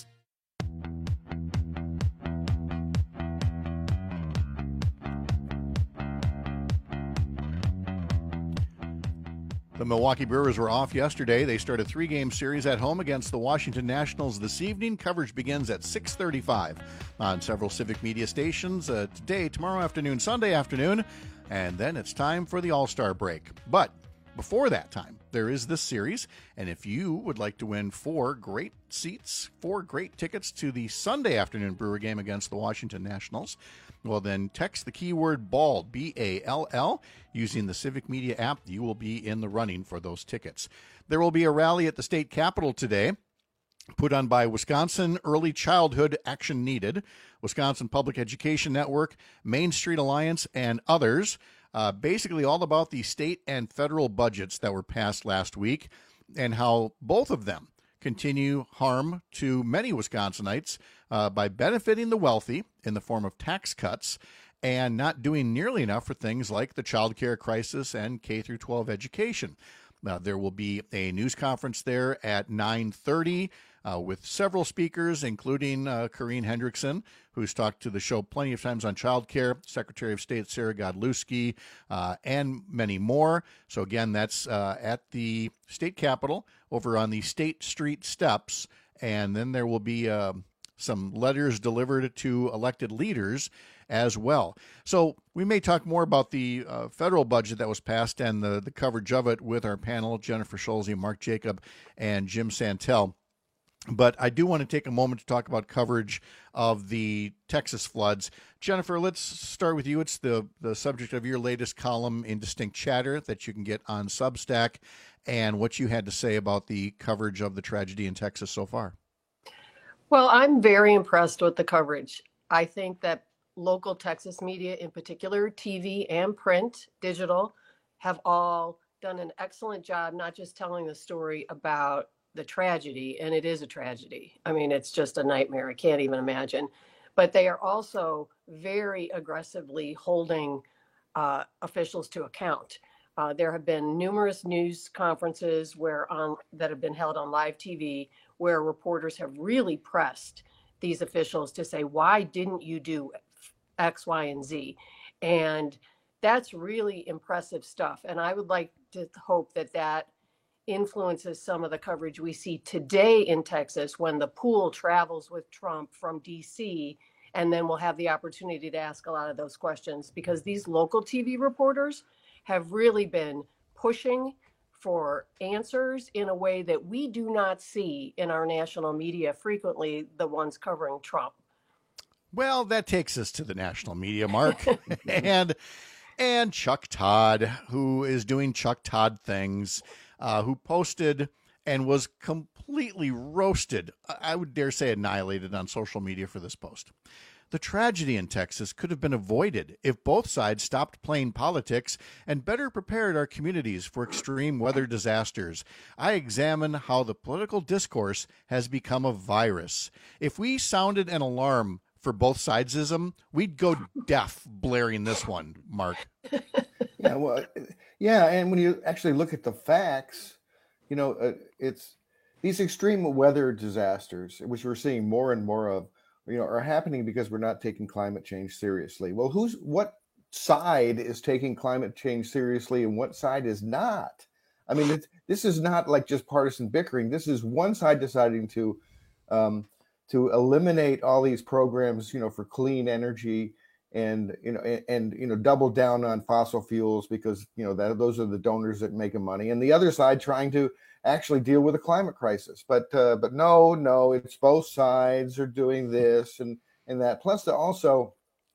The Milwaukee Brewers were off yesterday. They start a three-game series at home against the Washington Nationals this evening. Coverage begins at six thirty-five on several Civic Media stations uh, today, tomorrow afternoon, Sunday afternoon, and then it's time for the All-Star break. But before that time, there is this series, and if you would like to win four great seats, four great tickets to the Sunday afternoon Brewer game against the Washington Nationals, well, then text the keyword BALL, B A L L, using the Civic Media app. You will be in the running for those tickets. There will be a rally at the state capitol today, put on by Wisconsin Early Childhood Action Needed, Wisconsin Public Education Network, Main Street Alliance, and others. Uh, basically all about the state and federal budgets that were passed last week and how both of them continue harm to many Wisconsinites uh, by benefiting the wealthy in the form of tax cuts and not doing nearly enough for things like the child care crisis and K through twelve education. Uh, there will be a news conference there at nine thirty uh, with several speakers, including uh, Corrine Hendrickson, who's talked to the show plenty of times on child care, Secretary of State Sarah Godlewski, uh, and many more. So again, that's uh, at the state capitol over on the State Street steps. And then there will be uh, some letters delivered to elected leaders as well. So we may talk more about the uh, federal budget that was passed and the, the coverage of it with our panel, Jennifer Schulze, Mark Jacob, and Jim Santel. But I do want to take a moment to talk about coverage of the Texas floods. Jennifer, let's start with you. It's the, the subject of your latest column in Distinct Chatter that you can get on Substack, and what you had to say about the coverage of the tragedy in Texas so far. Well, I'm very impressed with the coverage. I think that local Texas media, in particular, T V and print, digital, have all done an excellent job, not just telling the story about the tragedy, and it is a tragedy. I mean, it's just a nightmare. I can't even imagine. But they are also very aggressively holding uh, officials to account. Uh, there have been numerous news conferences where on that have been held on live T V where reporters have really pressed these officials to say, why didn't you do X, Y, and Z? And that's really impressive stuff. And I would like to hope that that influences some of the coverage we see today in Texas when the pool travels with Trump from D C, and then we'll have the opportunity to ask a lot of those questions, because these local T V reporters have really been pushing for answers in a way that we do not see in our national media, frequently the ones covering Trump. Well, that takes us to the national media, Mark, and and Chuck Todd, who is doing Chuck Todd things, uh, who posted and was completely roasted, I would dare say annihilated on social media for this post. The tragedy in Texas could have been avoided if both sides stopped playing politics and better prepared our communities for extreme weather disasters. I examine how the political discourse has become a virus. If we sounded an alarm for both sidesism, we'd go deaf blaring this one, Mark. Yeah, well, yeah, and when you actually look at the facts, you know, uh, it's these extreme weather disasters, which we're seeing more and more of, you know, are happening because we're not taking climate change seriously. Well, who's what side is taking climate change seriously and what side is not? I mean, it's, this is not like just partisan bickering. This is one side deciding to um, to eliminate all these programs, you know, for clean energy and you know and, and you know double down on fossil fuels because you know that those are the donors that make money, and the other side trying to actually deal with the climate crisis. But uh, but no, no, it's both sides are doing this and and that. Plus, the also,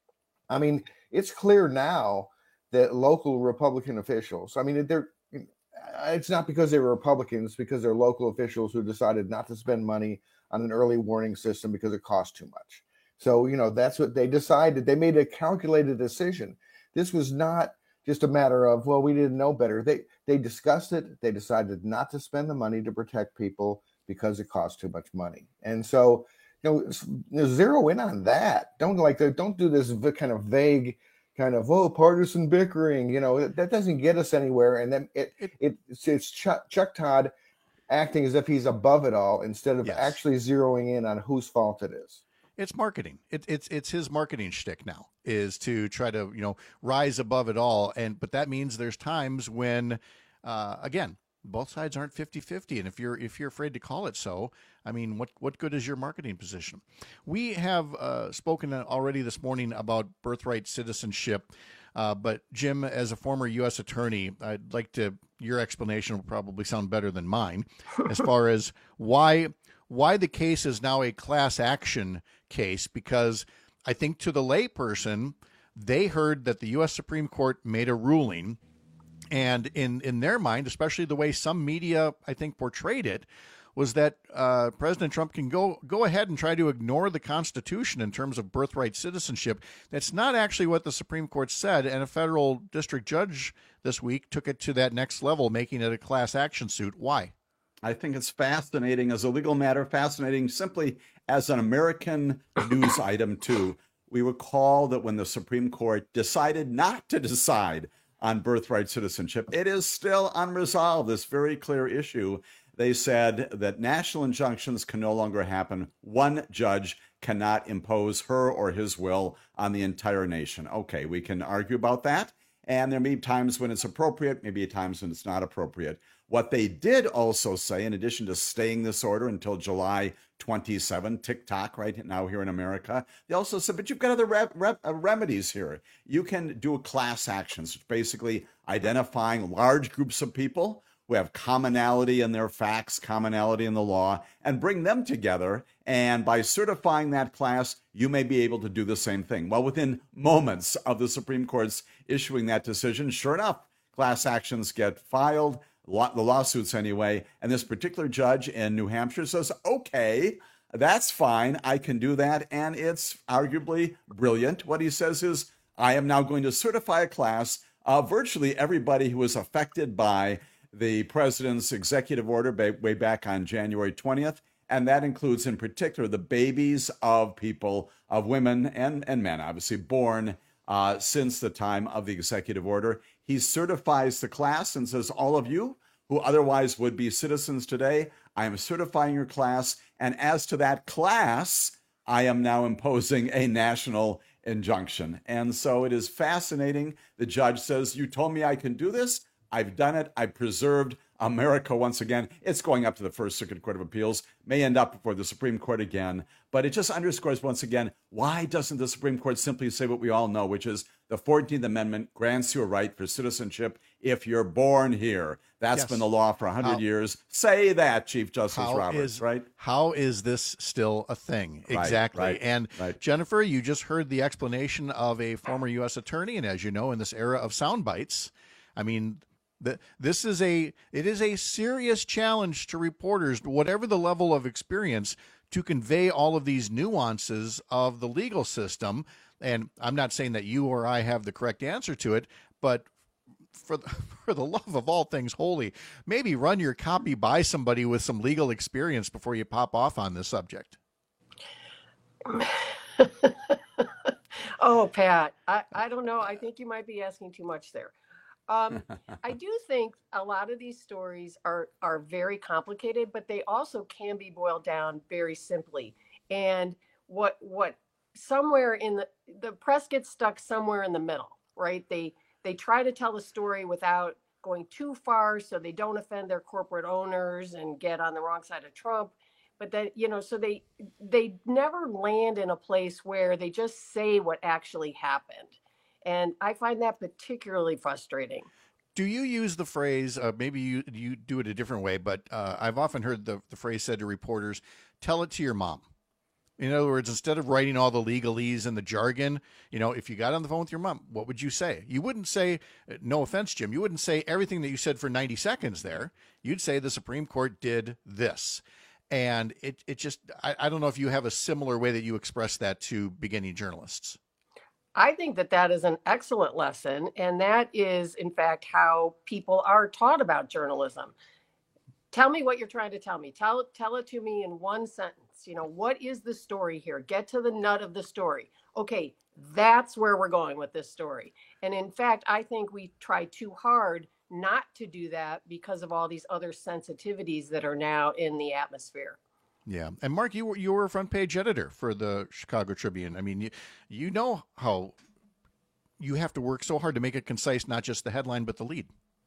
I mean, it's clear now that local Republican officials, I mean, they're it's not because they were Republicans, because they're local officials who decided not to spend money on an early warning system because it cost too much. So, you know, that's what they decided. They made a calculated decision. This was not just a matter of, well, we didn't know better. They they discussed it. They decided not to spend the money to protect people because it cost too much money. And so, you know, zero in on that. Don't like don't do this kind of vague kind of, oh, partisan bickering. You know, that doesn't get us anywhere. And then it, it, it it's, it's Chuck, Chuck Todd acting as if he's above it all instead of yes. actually zeroing in on whose fault it is. It's marketing. It, it's it's his marketing shtick now, is to try to, you know, rise above it all. And but that means there's times when, uh, again, both sides aren't fifty-fifty. And if you're if you're afraid to call it so, I mean, what what good is your marketing position? We have uh, spoken already this morning about birthright citizenship. Uh, but Jim, as a former U S attorney, I'd like to your explanation will probably sound better than mine as far as why. Why the case is now a class action case, because I think to the layperson, they heard that the U S Supreme Court made a ruling, and in, in their mind, especially the way some media, I think, portrayed it, was that uh, President Trump can go go ahead and try to ignore the Constitution in terms of birthright citizenship. That's not actually what the Supreme Court said, and a federal district judge this week took it to that next level, making it a class action suit. Why? I think it's fascinating as a legal matter, fascinating simply as an American news item, too. We recall that when the Supreme Court decided not to decide on birthright citizenship, it is still unresolved, this very clear issue. They said that national injunctions can no longer happen. One judge cannot impose her or his will on the entire nation. Okay, we can argue about that. And there may be times when it's appropriate, maybe times when it's not appropriate. What they did also say, in addition to staying this order until July twenty-seventh, tick-tock right now here in America, they also said, but you've got other rep, rep, uh, remedies here. You can do a class actions, basically identifying large groups of people who have commonality in their facts, commonality in the law, and bring them together. And by certifying that class, you may be able to do the same thing. Well, within moments of the Supreme Court's issuing that decision, sure enough, class actions get filed, the lawsuits anyway, and this particular judge in New Hampshire says, okay, that's fine, I can do that, and it's arguably brilliant. What he says is, I am now going to certify a class of virtually everybody who was affected by the president's executive order way back on January twentieth, and that includes in particular the babies of people, of women and, and men, obviously born uh, since the time of the executive order. He certifies the class and says, all of you who otherwise would be citizens today, I am certifying your class, and as to that class, I am now imposing a national injunction. And so it is fascinating. The judge says, you told me I can do this. I've done it. I've preserved America once again. It's going up to the First Circuit Court of Appeals, may end up before the Supreme Court again. But it just underscores once again, why doesn't the Supreme Court simply say what we all know, which is the fourteenth Amendment grants you a right for citizenship if you're born here. That's yes. been the law for one hundred how, years. Say that, Chief Justice Roberts, is, right? How is this still a thing? Right, exactly. Right, and right. Jennifer, you just heard the explanation of a former U S attorney. And as you know, in this era of sound bites, I mean, the, this is a it is a serious challenge to reporters, whatever the level of experience, to convey all of these nuances of the legal system. And I'm not saying that you or I have the correct answer to it, but for the, for the love of all things holy, maybe run your copy by somebody with some legal experience before you pop off on this subject. Oh, Pat, I, I don't know. I think you might be asking too much there. Um, I do think a lot of these stories are, are very complicated, but they also can be boiled down very simply. And what what somewhere in the the press gets stuck somewhere in the middle, right? They they try to tell the story without going too far so they don't offend their corporate owners and get on the wrong side of Trump. but then, you know, so they they never land in a place where they just say what actually happened. And I find that particularly frustrating. Do you use the phrase, uh, maybe you you do it a different way, but uh, I've often heard the, the phrase said to reporters, tell it to your mom. In other words, instead of writing all the legalese and the jargon, you know, if you got on the phone with your mom, what would you say? You wouldn't say, no offense, Jim, you wouldn't say everything that you said for ninety seconds there. You'd say the Supreme Court did this. And it, it just, I, I don't know if you have a similar way that you express that to beginning journalists. I think that that is an excellent lesson. And that is, in fact, how people are taught about journalism. Tell me what you're trying to tell me. Tell, tell it to me in one sentence. You know, what is the story here? Get to the nut of the story. Okay, that's where we're going with this story. And in fact, I think we try too hard not to do that because of all these other sensitivities that are now in the atmosphere. Yeah. And Mark, you were, you were a front page editor for the Chicago Tribune. I mean, you, you know how you have to work so hard to make it concise, not just the headline, but the lead.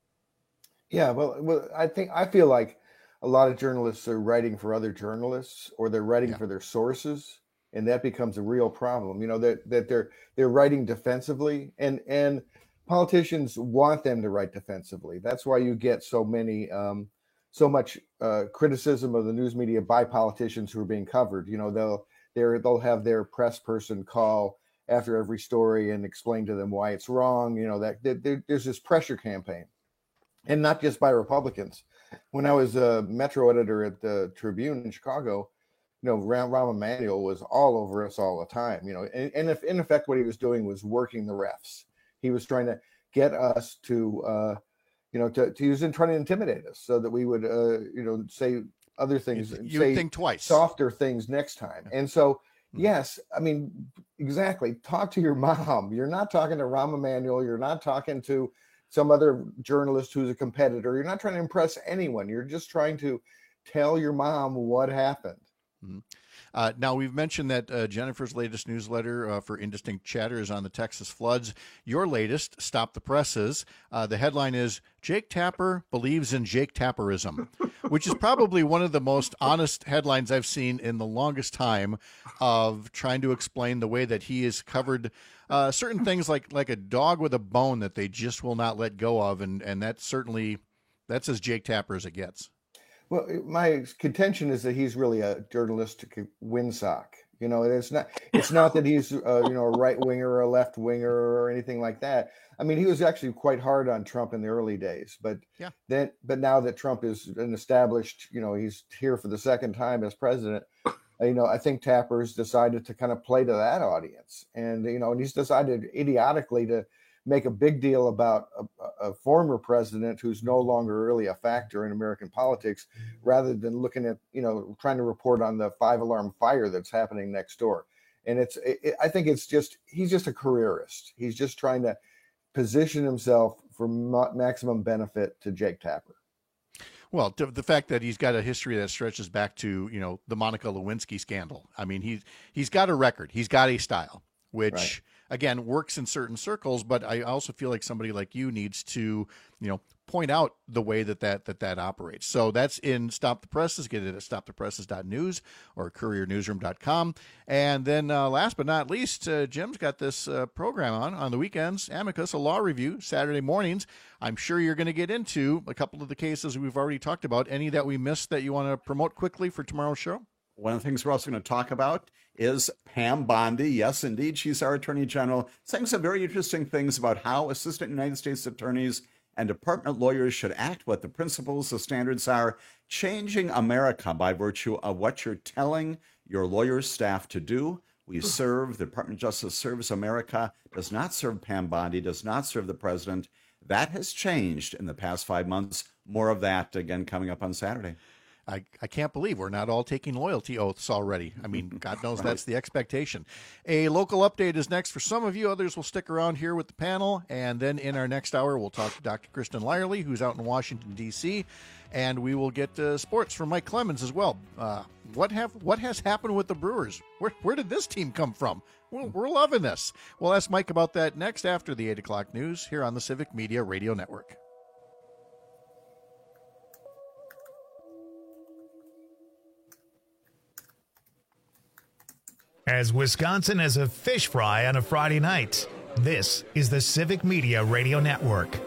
Yeah. Well, well, I think, I feel like a lot of journalists are writing for other journalists, or they're writing yeah. for their sources. And that becomes a real problem, you know, that, that they're, they're writing defensively, and, and politicians want them to write defensively. That's why you get so many, um, so much uh, criticism of the news media by politicians who are being covered. You know, they'll they're, they'll have their press person call after every story and explain to them why it's wrong. You know, that, that there's this pressure campaign, and not just by Republicans. When I was a Metro editor at the Tribune in Chicago, you know, Rahm Emanuel was all over us all the time. You know, and, and if in effect what he was doing was working the refs. He was trying to get us to. Uh, You know, to, to use and trying to intimidate us so that we would, uh, you know, say other things, you, you say think twice, softer things next time. And so, yes, I mean, exactly. Talk to your mom. You're not talking to Rahm Emanuel. You're not talking to some other journalist who's a competitor. You're not trying to impress anyone. You're just trying to tell your mom what happened. Mm-hmm. Uh, now, we've mentioned that uh, Jennifer's latest newsletter uh, for Indistinct Chatter is on the Texas floods. Your latest, Stop the Presses. Uh, the headline is, Jake Tapper believes in Jake Tapperism, which is probably one of the most honest headlines I've seen in the longest time, of trying to explain the way that he has covered uh, certain things like like a dog with a bone that they just will not let go of. And, and that's certainly, that's as Jake Tapper as it gets. Well, my contention is that he's really a journalistic windsock. You know, it's not it's not that he's uh, you know, a right winger or a left winger or anything like that. I mean, he was actually quite hard on Trump in the early days, but yeah. then but now that Trump is an established, you know, he's here for the second time as president. You know, I think Tapper's decided to kind of play to that audience, and you know, and he's decided idiotically to make a big deal about a, a former president who's no longer really a factor in American politics, rather than looking at, you know, trying to report on the five alarm fire that's happening next door. And it's, it, I think it's just, he's just a careerist. He's just trying to position himself for ma- maximum benefit to Jake Tapper. Well, the fact that he's got a history that stretches back to, you know, the Monica Lewinsky scandal. I mean, he's, he's got a record, he's got a style, which, right. again, works in certain circles, but I also feel like somebody like you needs to, you know, point out the way that that, that, that operates. So that's in Stop the Presses. Get it at stop the presses dot news or courier newsroom dot com. And then uh, last but not least, uh, Jim's got this uh, program on, on the weekends, Amicus, a law review, Saturday mornings. I'm sure you're going to get into a couple of the cases we've already talked about. Any that we missed that you want to promote quickly for tomorrow's show? One of the things we're also going to talk about is Pam Bondi. Yes, indeed, she's our Attorney General, saying some very interesting things about how Assistant United States attorneys and department lawyers should act, what the principles, the standards are, changing America by virtue of what you're telling your lawyer's staff to do. We serve, the Department of Justice serves America, does not serve Pam Bondi, does not serve the president. That has changed in the past five months. More of that, again, coming up on Saturday. I, I can't believe we're not all taking loyalty oaths already. I mean, God knows right. That's the expectation. A local update is next for some of you. Others will stick around here with the panel. And then in our next hour, we'll talk to Doctor Kristen Lyerly, who's out in Washington, D C And we will get uh, sports from Mike Clemens as well. Uh, what have what has happened with the Brewers? Where, where did this team come from? We're, we're loving this. We'll ask Mike about that next after the eight o'clock news here on the Civic Media Radio Network. As Wisconsin has a fish fry on a Friday night, this is the Civic Media Radio Network.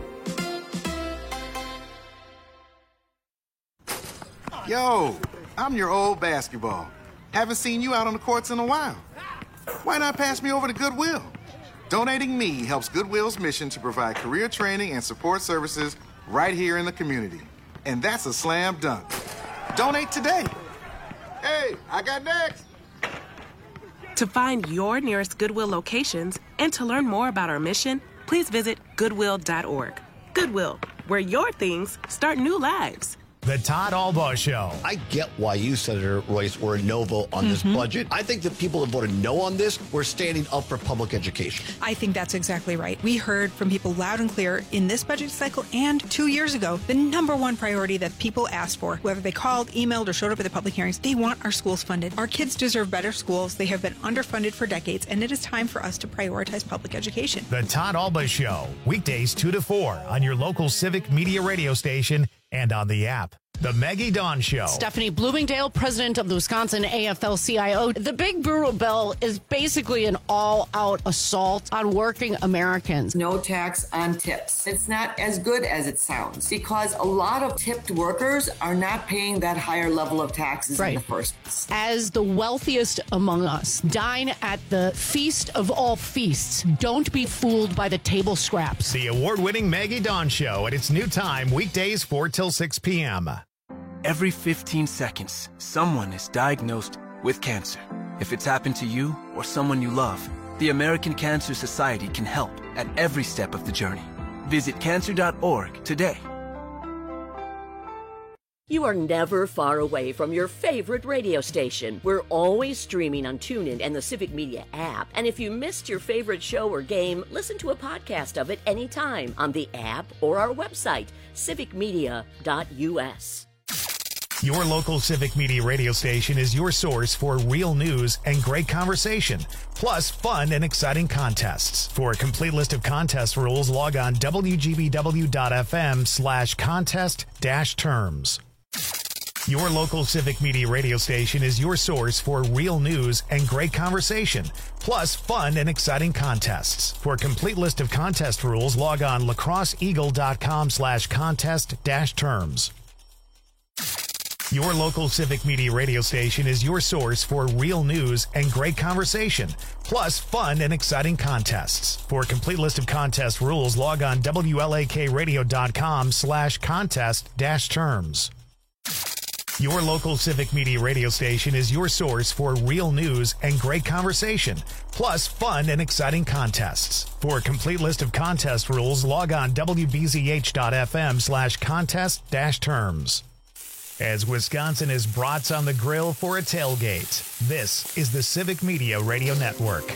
Yo, I'm your old basketball. Haven't seen you out on the courts in a while. Why not pass me over to Goodwill? Donating me helps Goodwill's mission to provide career training and support services right here in the community. And that's a slam dunk. Donate today. Hey, I got next. To find your nearest Goodwill locations and to learn more about our mission, please visit goodwill dot org. Goodwill, where your things start new lives. The Todd Albaugh Show. I get why you, Senator Royce, were a no vote on this Mhm. budget. I think the people that voted no on this were standing up for public education. I think that's exactly right. We heard from people loud and clear in this budget cycle and two years ago, the number one priority that people asked for, whether they called, emailed, or showed up at the public hearings, they want our schools funded. Our kids deserve better schools. They have been underfunded for decades, and it is time for us to prioritize public education. The Todd Albaugh Show, weekdays two to four on your local Civic Media radio station and on the app. The Maggie Dawn Show. Stephanie Bloomingdale, president of the Wisconsin A F L C I O. The big brutal bill is basically an all-out assault on working Americans. No tax on tips. It's not as good as it sounds because a lot of tipped workers are not paying that higher level of taxes Right. in the first place. As the wealthiest among us, dine at the feast of all feasts. Don't be fooled by the table scraps. The award-winning Maggie Dawn Show at its new time, weekdays four till six p.m. Every fifteen seconds, someone is diagnosed with cancer. If it's happened to you or someone you love, the American Cancer Society can help at every step of the journey. Visit cancer dot org today. You are never far away from your favorite radio station. We're always streaming on TuneIn and the Civic Media app. And if you missed your favorite show or game, listen to a podcast of it anytime on the app or our website, civic media dot u s. Your local Civic Media radio station is your source for real news and great conversation, plus fun and exciting contests. For a complete list of contest rules, log on w g b w dot f m slash contest dash terms. Your local Civic Media radio station is your source for real news and great conversation, plus fun and exciting contests. For a complete list of contest rules, log on lacrosse eagle dot com slash contest dash terms. Your local Civic Media radio station is your source for real news and great conversation, plus fun and exciting contests. For a complete list of contest rules, log on w l a k radio dot com slash contest dash terms. Your local Civic Media radio station is your source for real news and great conversation, plus fun and exciting contests. For a complete list of contest rules, log on w b z h dot f m slash contest dash terms. As Wisconsin is brats on the grill for a tailgate, this is the Civic Media Radio Network.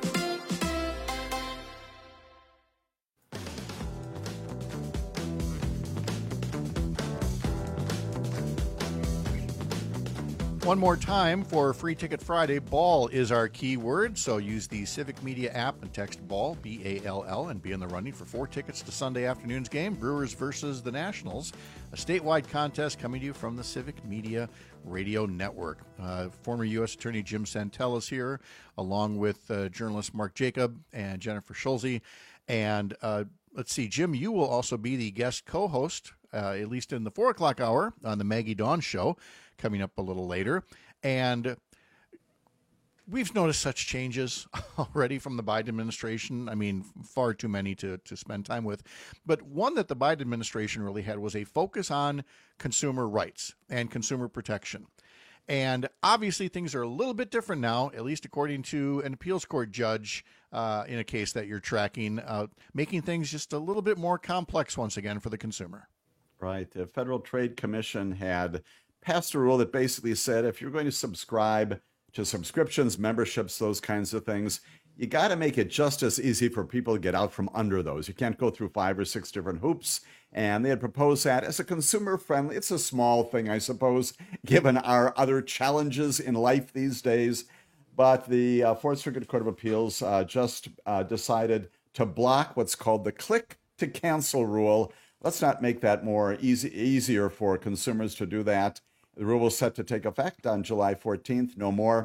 One more time for Free Ticket Friday, ball is our key word, so use the Civic Media app and text BALL, B A L L, and be in the running for four tickets to Sunday afternoon's game, Brewers versus the Nationals, a statewide contest coming to you from the Civic Media Radio Network. Uh, former U S Attorney Jim Santel is here, along with uh, journalist Mark Jacob and Jennifer Schulze. And uh, let's see, Jim, you will also be the guest co-host, uh, at least in the four o'clock hour on the Maggie Dawn Show, coming up a little later. And we've noticed such changes already from the Biden administration. I mean, far too many to, to spend time with. But one that the Biden administration really had was a focus on consumer rights and consumer protection. And obviously things are a little bit different now, at least according to an appeals court judge uh, in a case that you're tracking, uh, making things just a little bit more complex once again for the consumer. Right. The Federal Trade Commission had passed a rule that basically said if you're going to subscribe to subscriptions, memberships, those kinds of things, you got to make it just as easy for people to get out from under those. You can't go through five or six different hoops. And they had proposed that as a consumer friendly. It's a small thing, I suppose, given our other challenges in life these days. But the uh, Fourth Circuit Court of Appeals uh, just uh, decided to block what's called the click to cancel rule. Let's not make that more easy, easier for consumers to do that. The rule was set to take effect on July fourteenth, no more.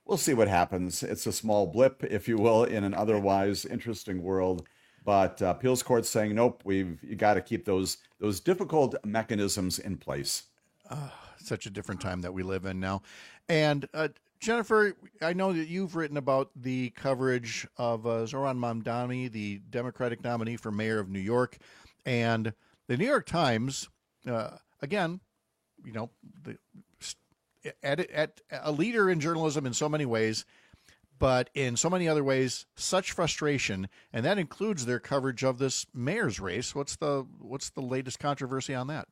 We'll see what happens. It's a small blip, if you will, in an otherwise interesting world. But uh, appeals court's saying, nope, we've you got to keep those those difficult mechanisms in place. Uh, such a different time that we live in now. And uh, Jennifer, I know that you've written about the coverage of uh, Zohran Mamdani, the Democratic nominee for mayor of New York. And the New York Times, uh, again, you know, the, at, at a leader in journalism in so many ways, but in so many other ways, such frustration, and that includes their coverage of this mayor's race. What's the what's the latest controversy on that?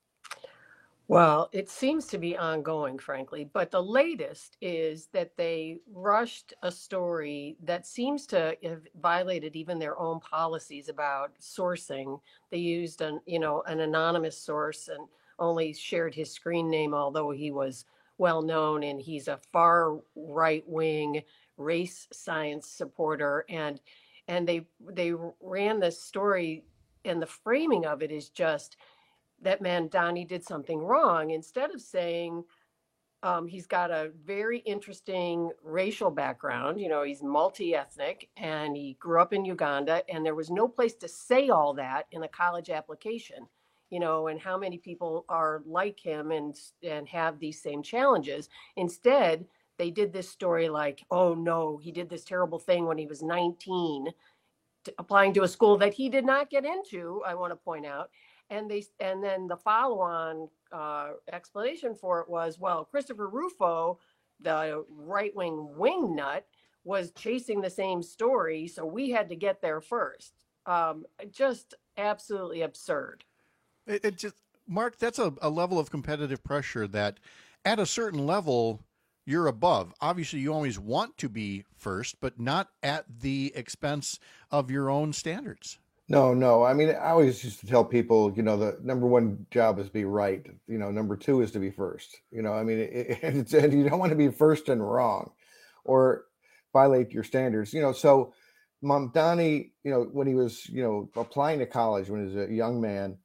Well, it seems to be ongoing, frankly, but the latest is that they rushed a story that seems to have violated even their own policies about sourcing. They used an, you know, an anonymous source and only shared his screen name, although he was well known, and he's a far right wing race science supporter. And and they they ran this story, and the framing of it is just that Mamdani did something wrong, instead of saying um, he's got a very interesting racial background. You know, he's multi-ethnic and he grew up in Uganda, and there was no place to say all that in a college application, you know, and how many people are like him and and have these same challenges. Instead, they did this story like, oh no, he did this terrible thing when he was nineteen, to, applying to a school that he did not get into, I want to point out. And they and then the follow-on uh, explanation for it was, well, Christopher Rufo, the right-wing wingnut, was chasing the same story, so we had to get there first. Um, just absolutely absurd. It, it just, Mark, that's a, a level of competitive pressure that, at a certain level, you're above. Obviously, you always want to be first, but not at the expense of your own standards. No, no. I mean, I always used to tell people, you know, the number one job is to be right. You know, number two is to be first. You know, I mean, it, it's, and you don't want to be first and wrong or violate your standards. You know, so Mamdani, you know, when he was, you know, applying to college when he was a young man,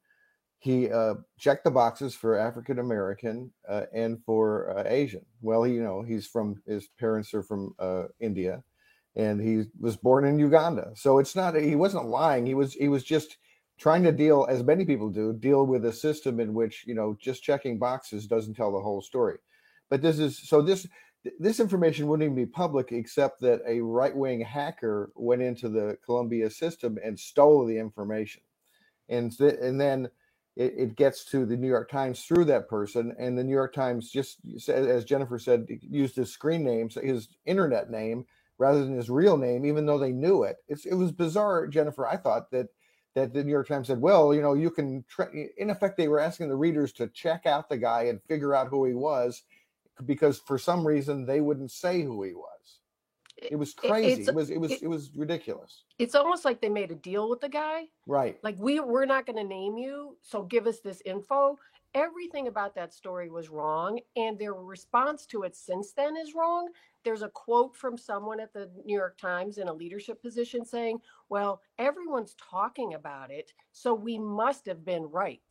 he uh, checked the boxes for African American uh, and for uh, Asian. Well, he, you know, he's from, his parents are from uh, India. And he was born in Uganda. So it's not, he wasn't lying. He was, he was just trying to deal, as many people do, deal with a system in which, you know, just checking boxes doesn't tell the whole story. But this is, so this, this information wouldn't even be public, except that a right-wing hacker went into the Columbia system and stole the information. And, th- and then it, it gets to the New York Times through that person. And the New York Times, just as Jennifer said, used his screen name, his internet name, rather than his real name, even though they knew it. It's, it was bizarre, Jennifer. I thought that that the New York Times said, well, you know, you can, tra-. in effect, they were asking the readers to check out the guy and figure out who he was, because for some reason they wouldn't say who he was. It was crazy. It's, it was, it was, it, it was ridiculous. It's almost like they made a deal with the guy. Right. Like, we, we're not going to name you, so give us this info. Everything about that story was wrong, and their response to it since then is wrong. There's a quote from someone at the New York Times in a leadership position saying, well, everyone's talking about it, so we must have been right.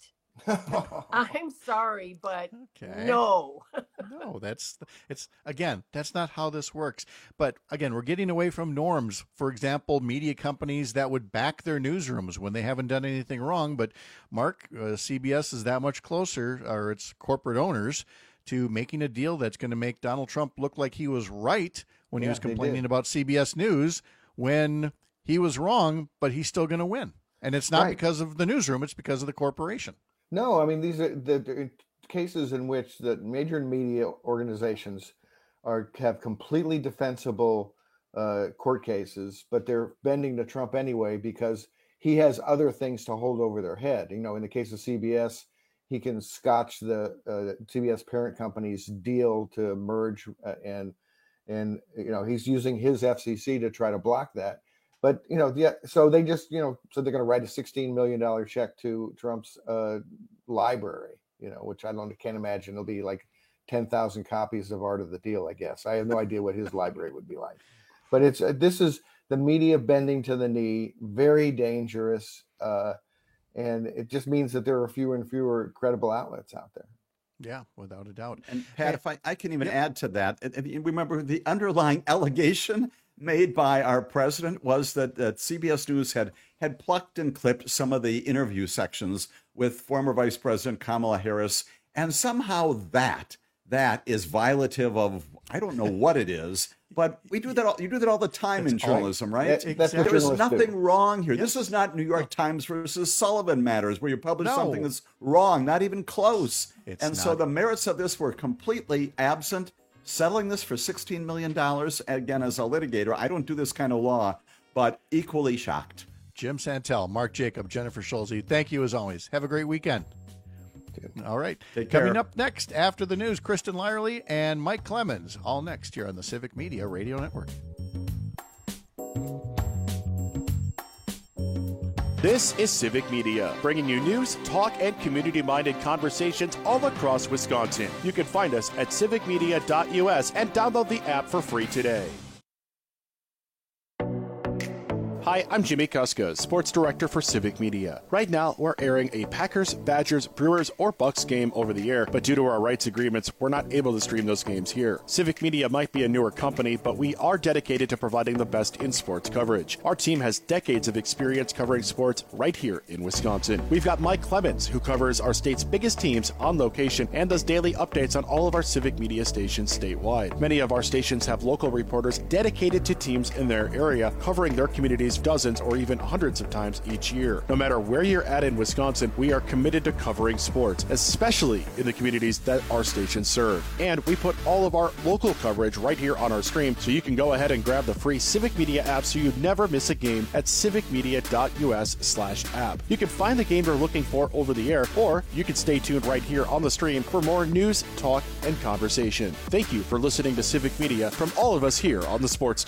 I'm sorry, but okay. no. No, that's, it's, again, that's not how this works. But again, we're getting away from norms. For example, media companies that would back their newsrooms when they haven't done anything wrong. But Mark, uh, C B S is that much closer, or its corporate owners, to making a deal that's going to make Donald Trump look like he was right when yeah, he was complaining about C B S News, when he was wrong, but he's still going to win. And it's not right. because of the newsroom, it's because of the corporation. No, I mean, these are the, the cases in which the major media organizations are have completely defensible uh, court cases, but they're bending to Trump anyway because he has other things to hold over their head. You know, in the case of C B S, he can scotch the uh, C B S parent company's deal to merge, uh, and and you know he's using his F C C to try to block that. But you know, yeah, so they just you know, so they're going to write a sixteen million dollar check to Trump's uh, library, you know, which I don't can't imagine it'll be like ten thousand copies of Art of the Deal. I guess I have no idea what his library would be like. But it's uh, this is the media bending to the knee, very dangerous. Uh, And it just means that there are fewer and fewer credible outlets out there. Yeah, without a doubt. And Pat, if I, I can even add to that, if you remember the underlying allegation made by our president was that, that C B S News had had plucked and clipped some of the interview sections with former Vice President Kamala Harris, and somehow that that is violative of, I don't know what it is, but we do that. All, you do that all the time That's in journalism, all, right? That's there is nothing do. wrong here. Yep. This is not New York Times versus Sullivan matters, where you publish No. something that's wrong, not even close. It's and so not. the merits of this were completely absent. Settling this for sixteen million dollars, again, as a litigator, I don't do this kind of law, but equally shocked. Jim Santel, Mark Jacob, Jennifer Schulze, thank you as always. Have a great weekend. All right. Take Coming care. up next after the news, Kristen Lyerly and Mike Clemens, all next here on the Civic Media Radio Network. This is Civic Media, bringing you news, talk, and community-minded conversations all across Wisconsin. You can find us at civic media dot U S and download the app for free today. Hi, I'm Jimmy Kuska, Sports Director for Civic Media. Right now, we're airing a Packers, Badgers, Brewers, or Bucks game over the air, but due to our rights agreements, we're not able to stream those games here. Civic Media might be a newer company, but we are dedicated to providing the best in sports coverage. Our team has decades of experience covering sports right here in Wisconsin. We've got Mike Clemens, who covers our state's biggest teams on location and does daily updates on all of our Civic Media stations statewide. Many of our stations have local reporters dedicated to teams in their area, covering their communities dozens or even hundreds of times each year. No matter where you're at in Wisconsin, we are committed to covering sports, especially in the communities that our stations serve. And we put all of our local coverage right here on our stream, so you can go ahead and grab the free Civic Media app so you never miss a game at civic media dot U S slash app. You can find the game you're looking for over the air, or you can stay tuned right here on the stream for more news, talk, and conversation. Thank you for listening to Civic Media from all of us here on the Sports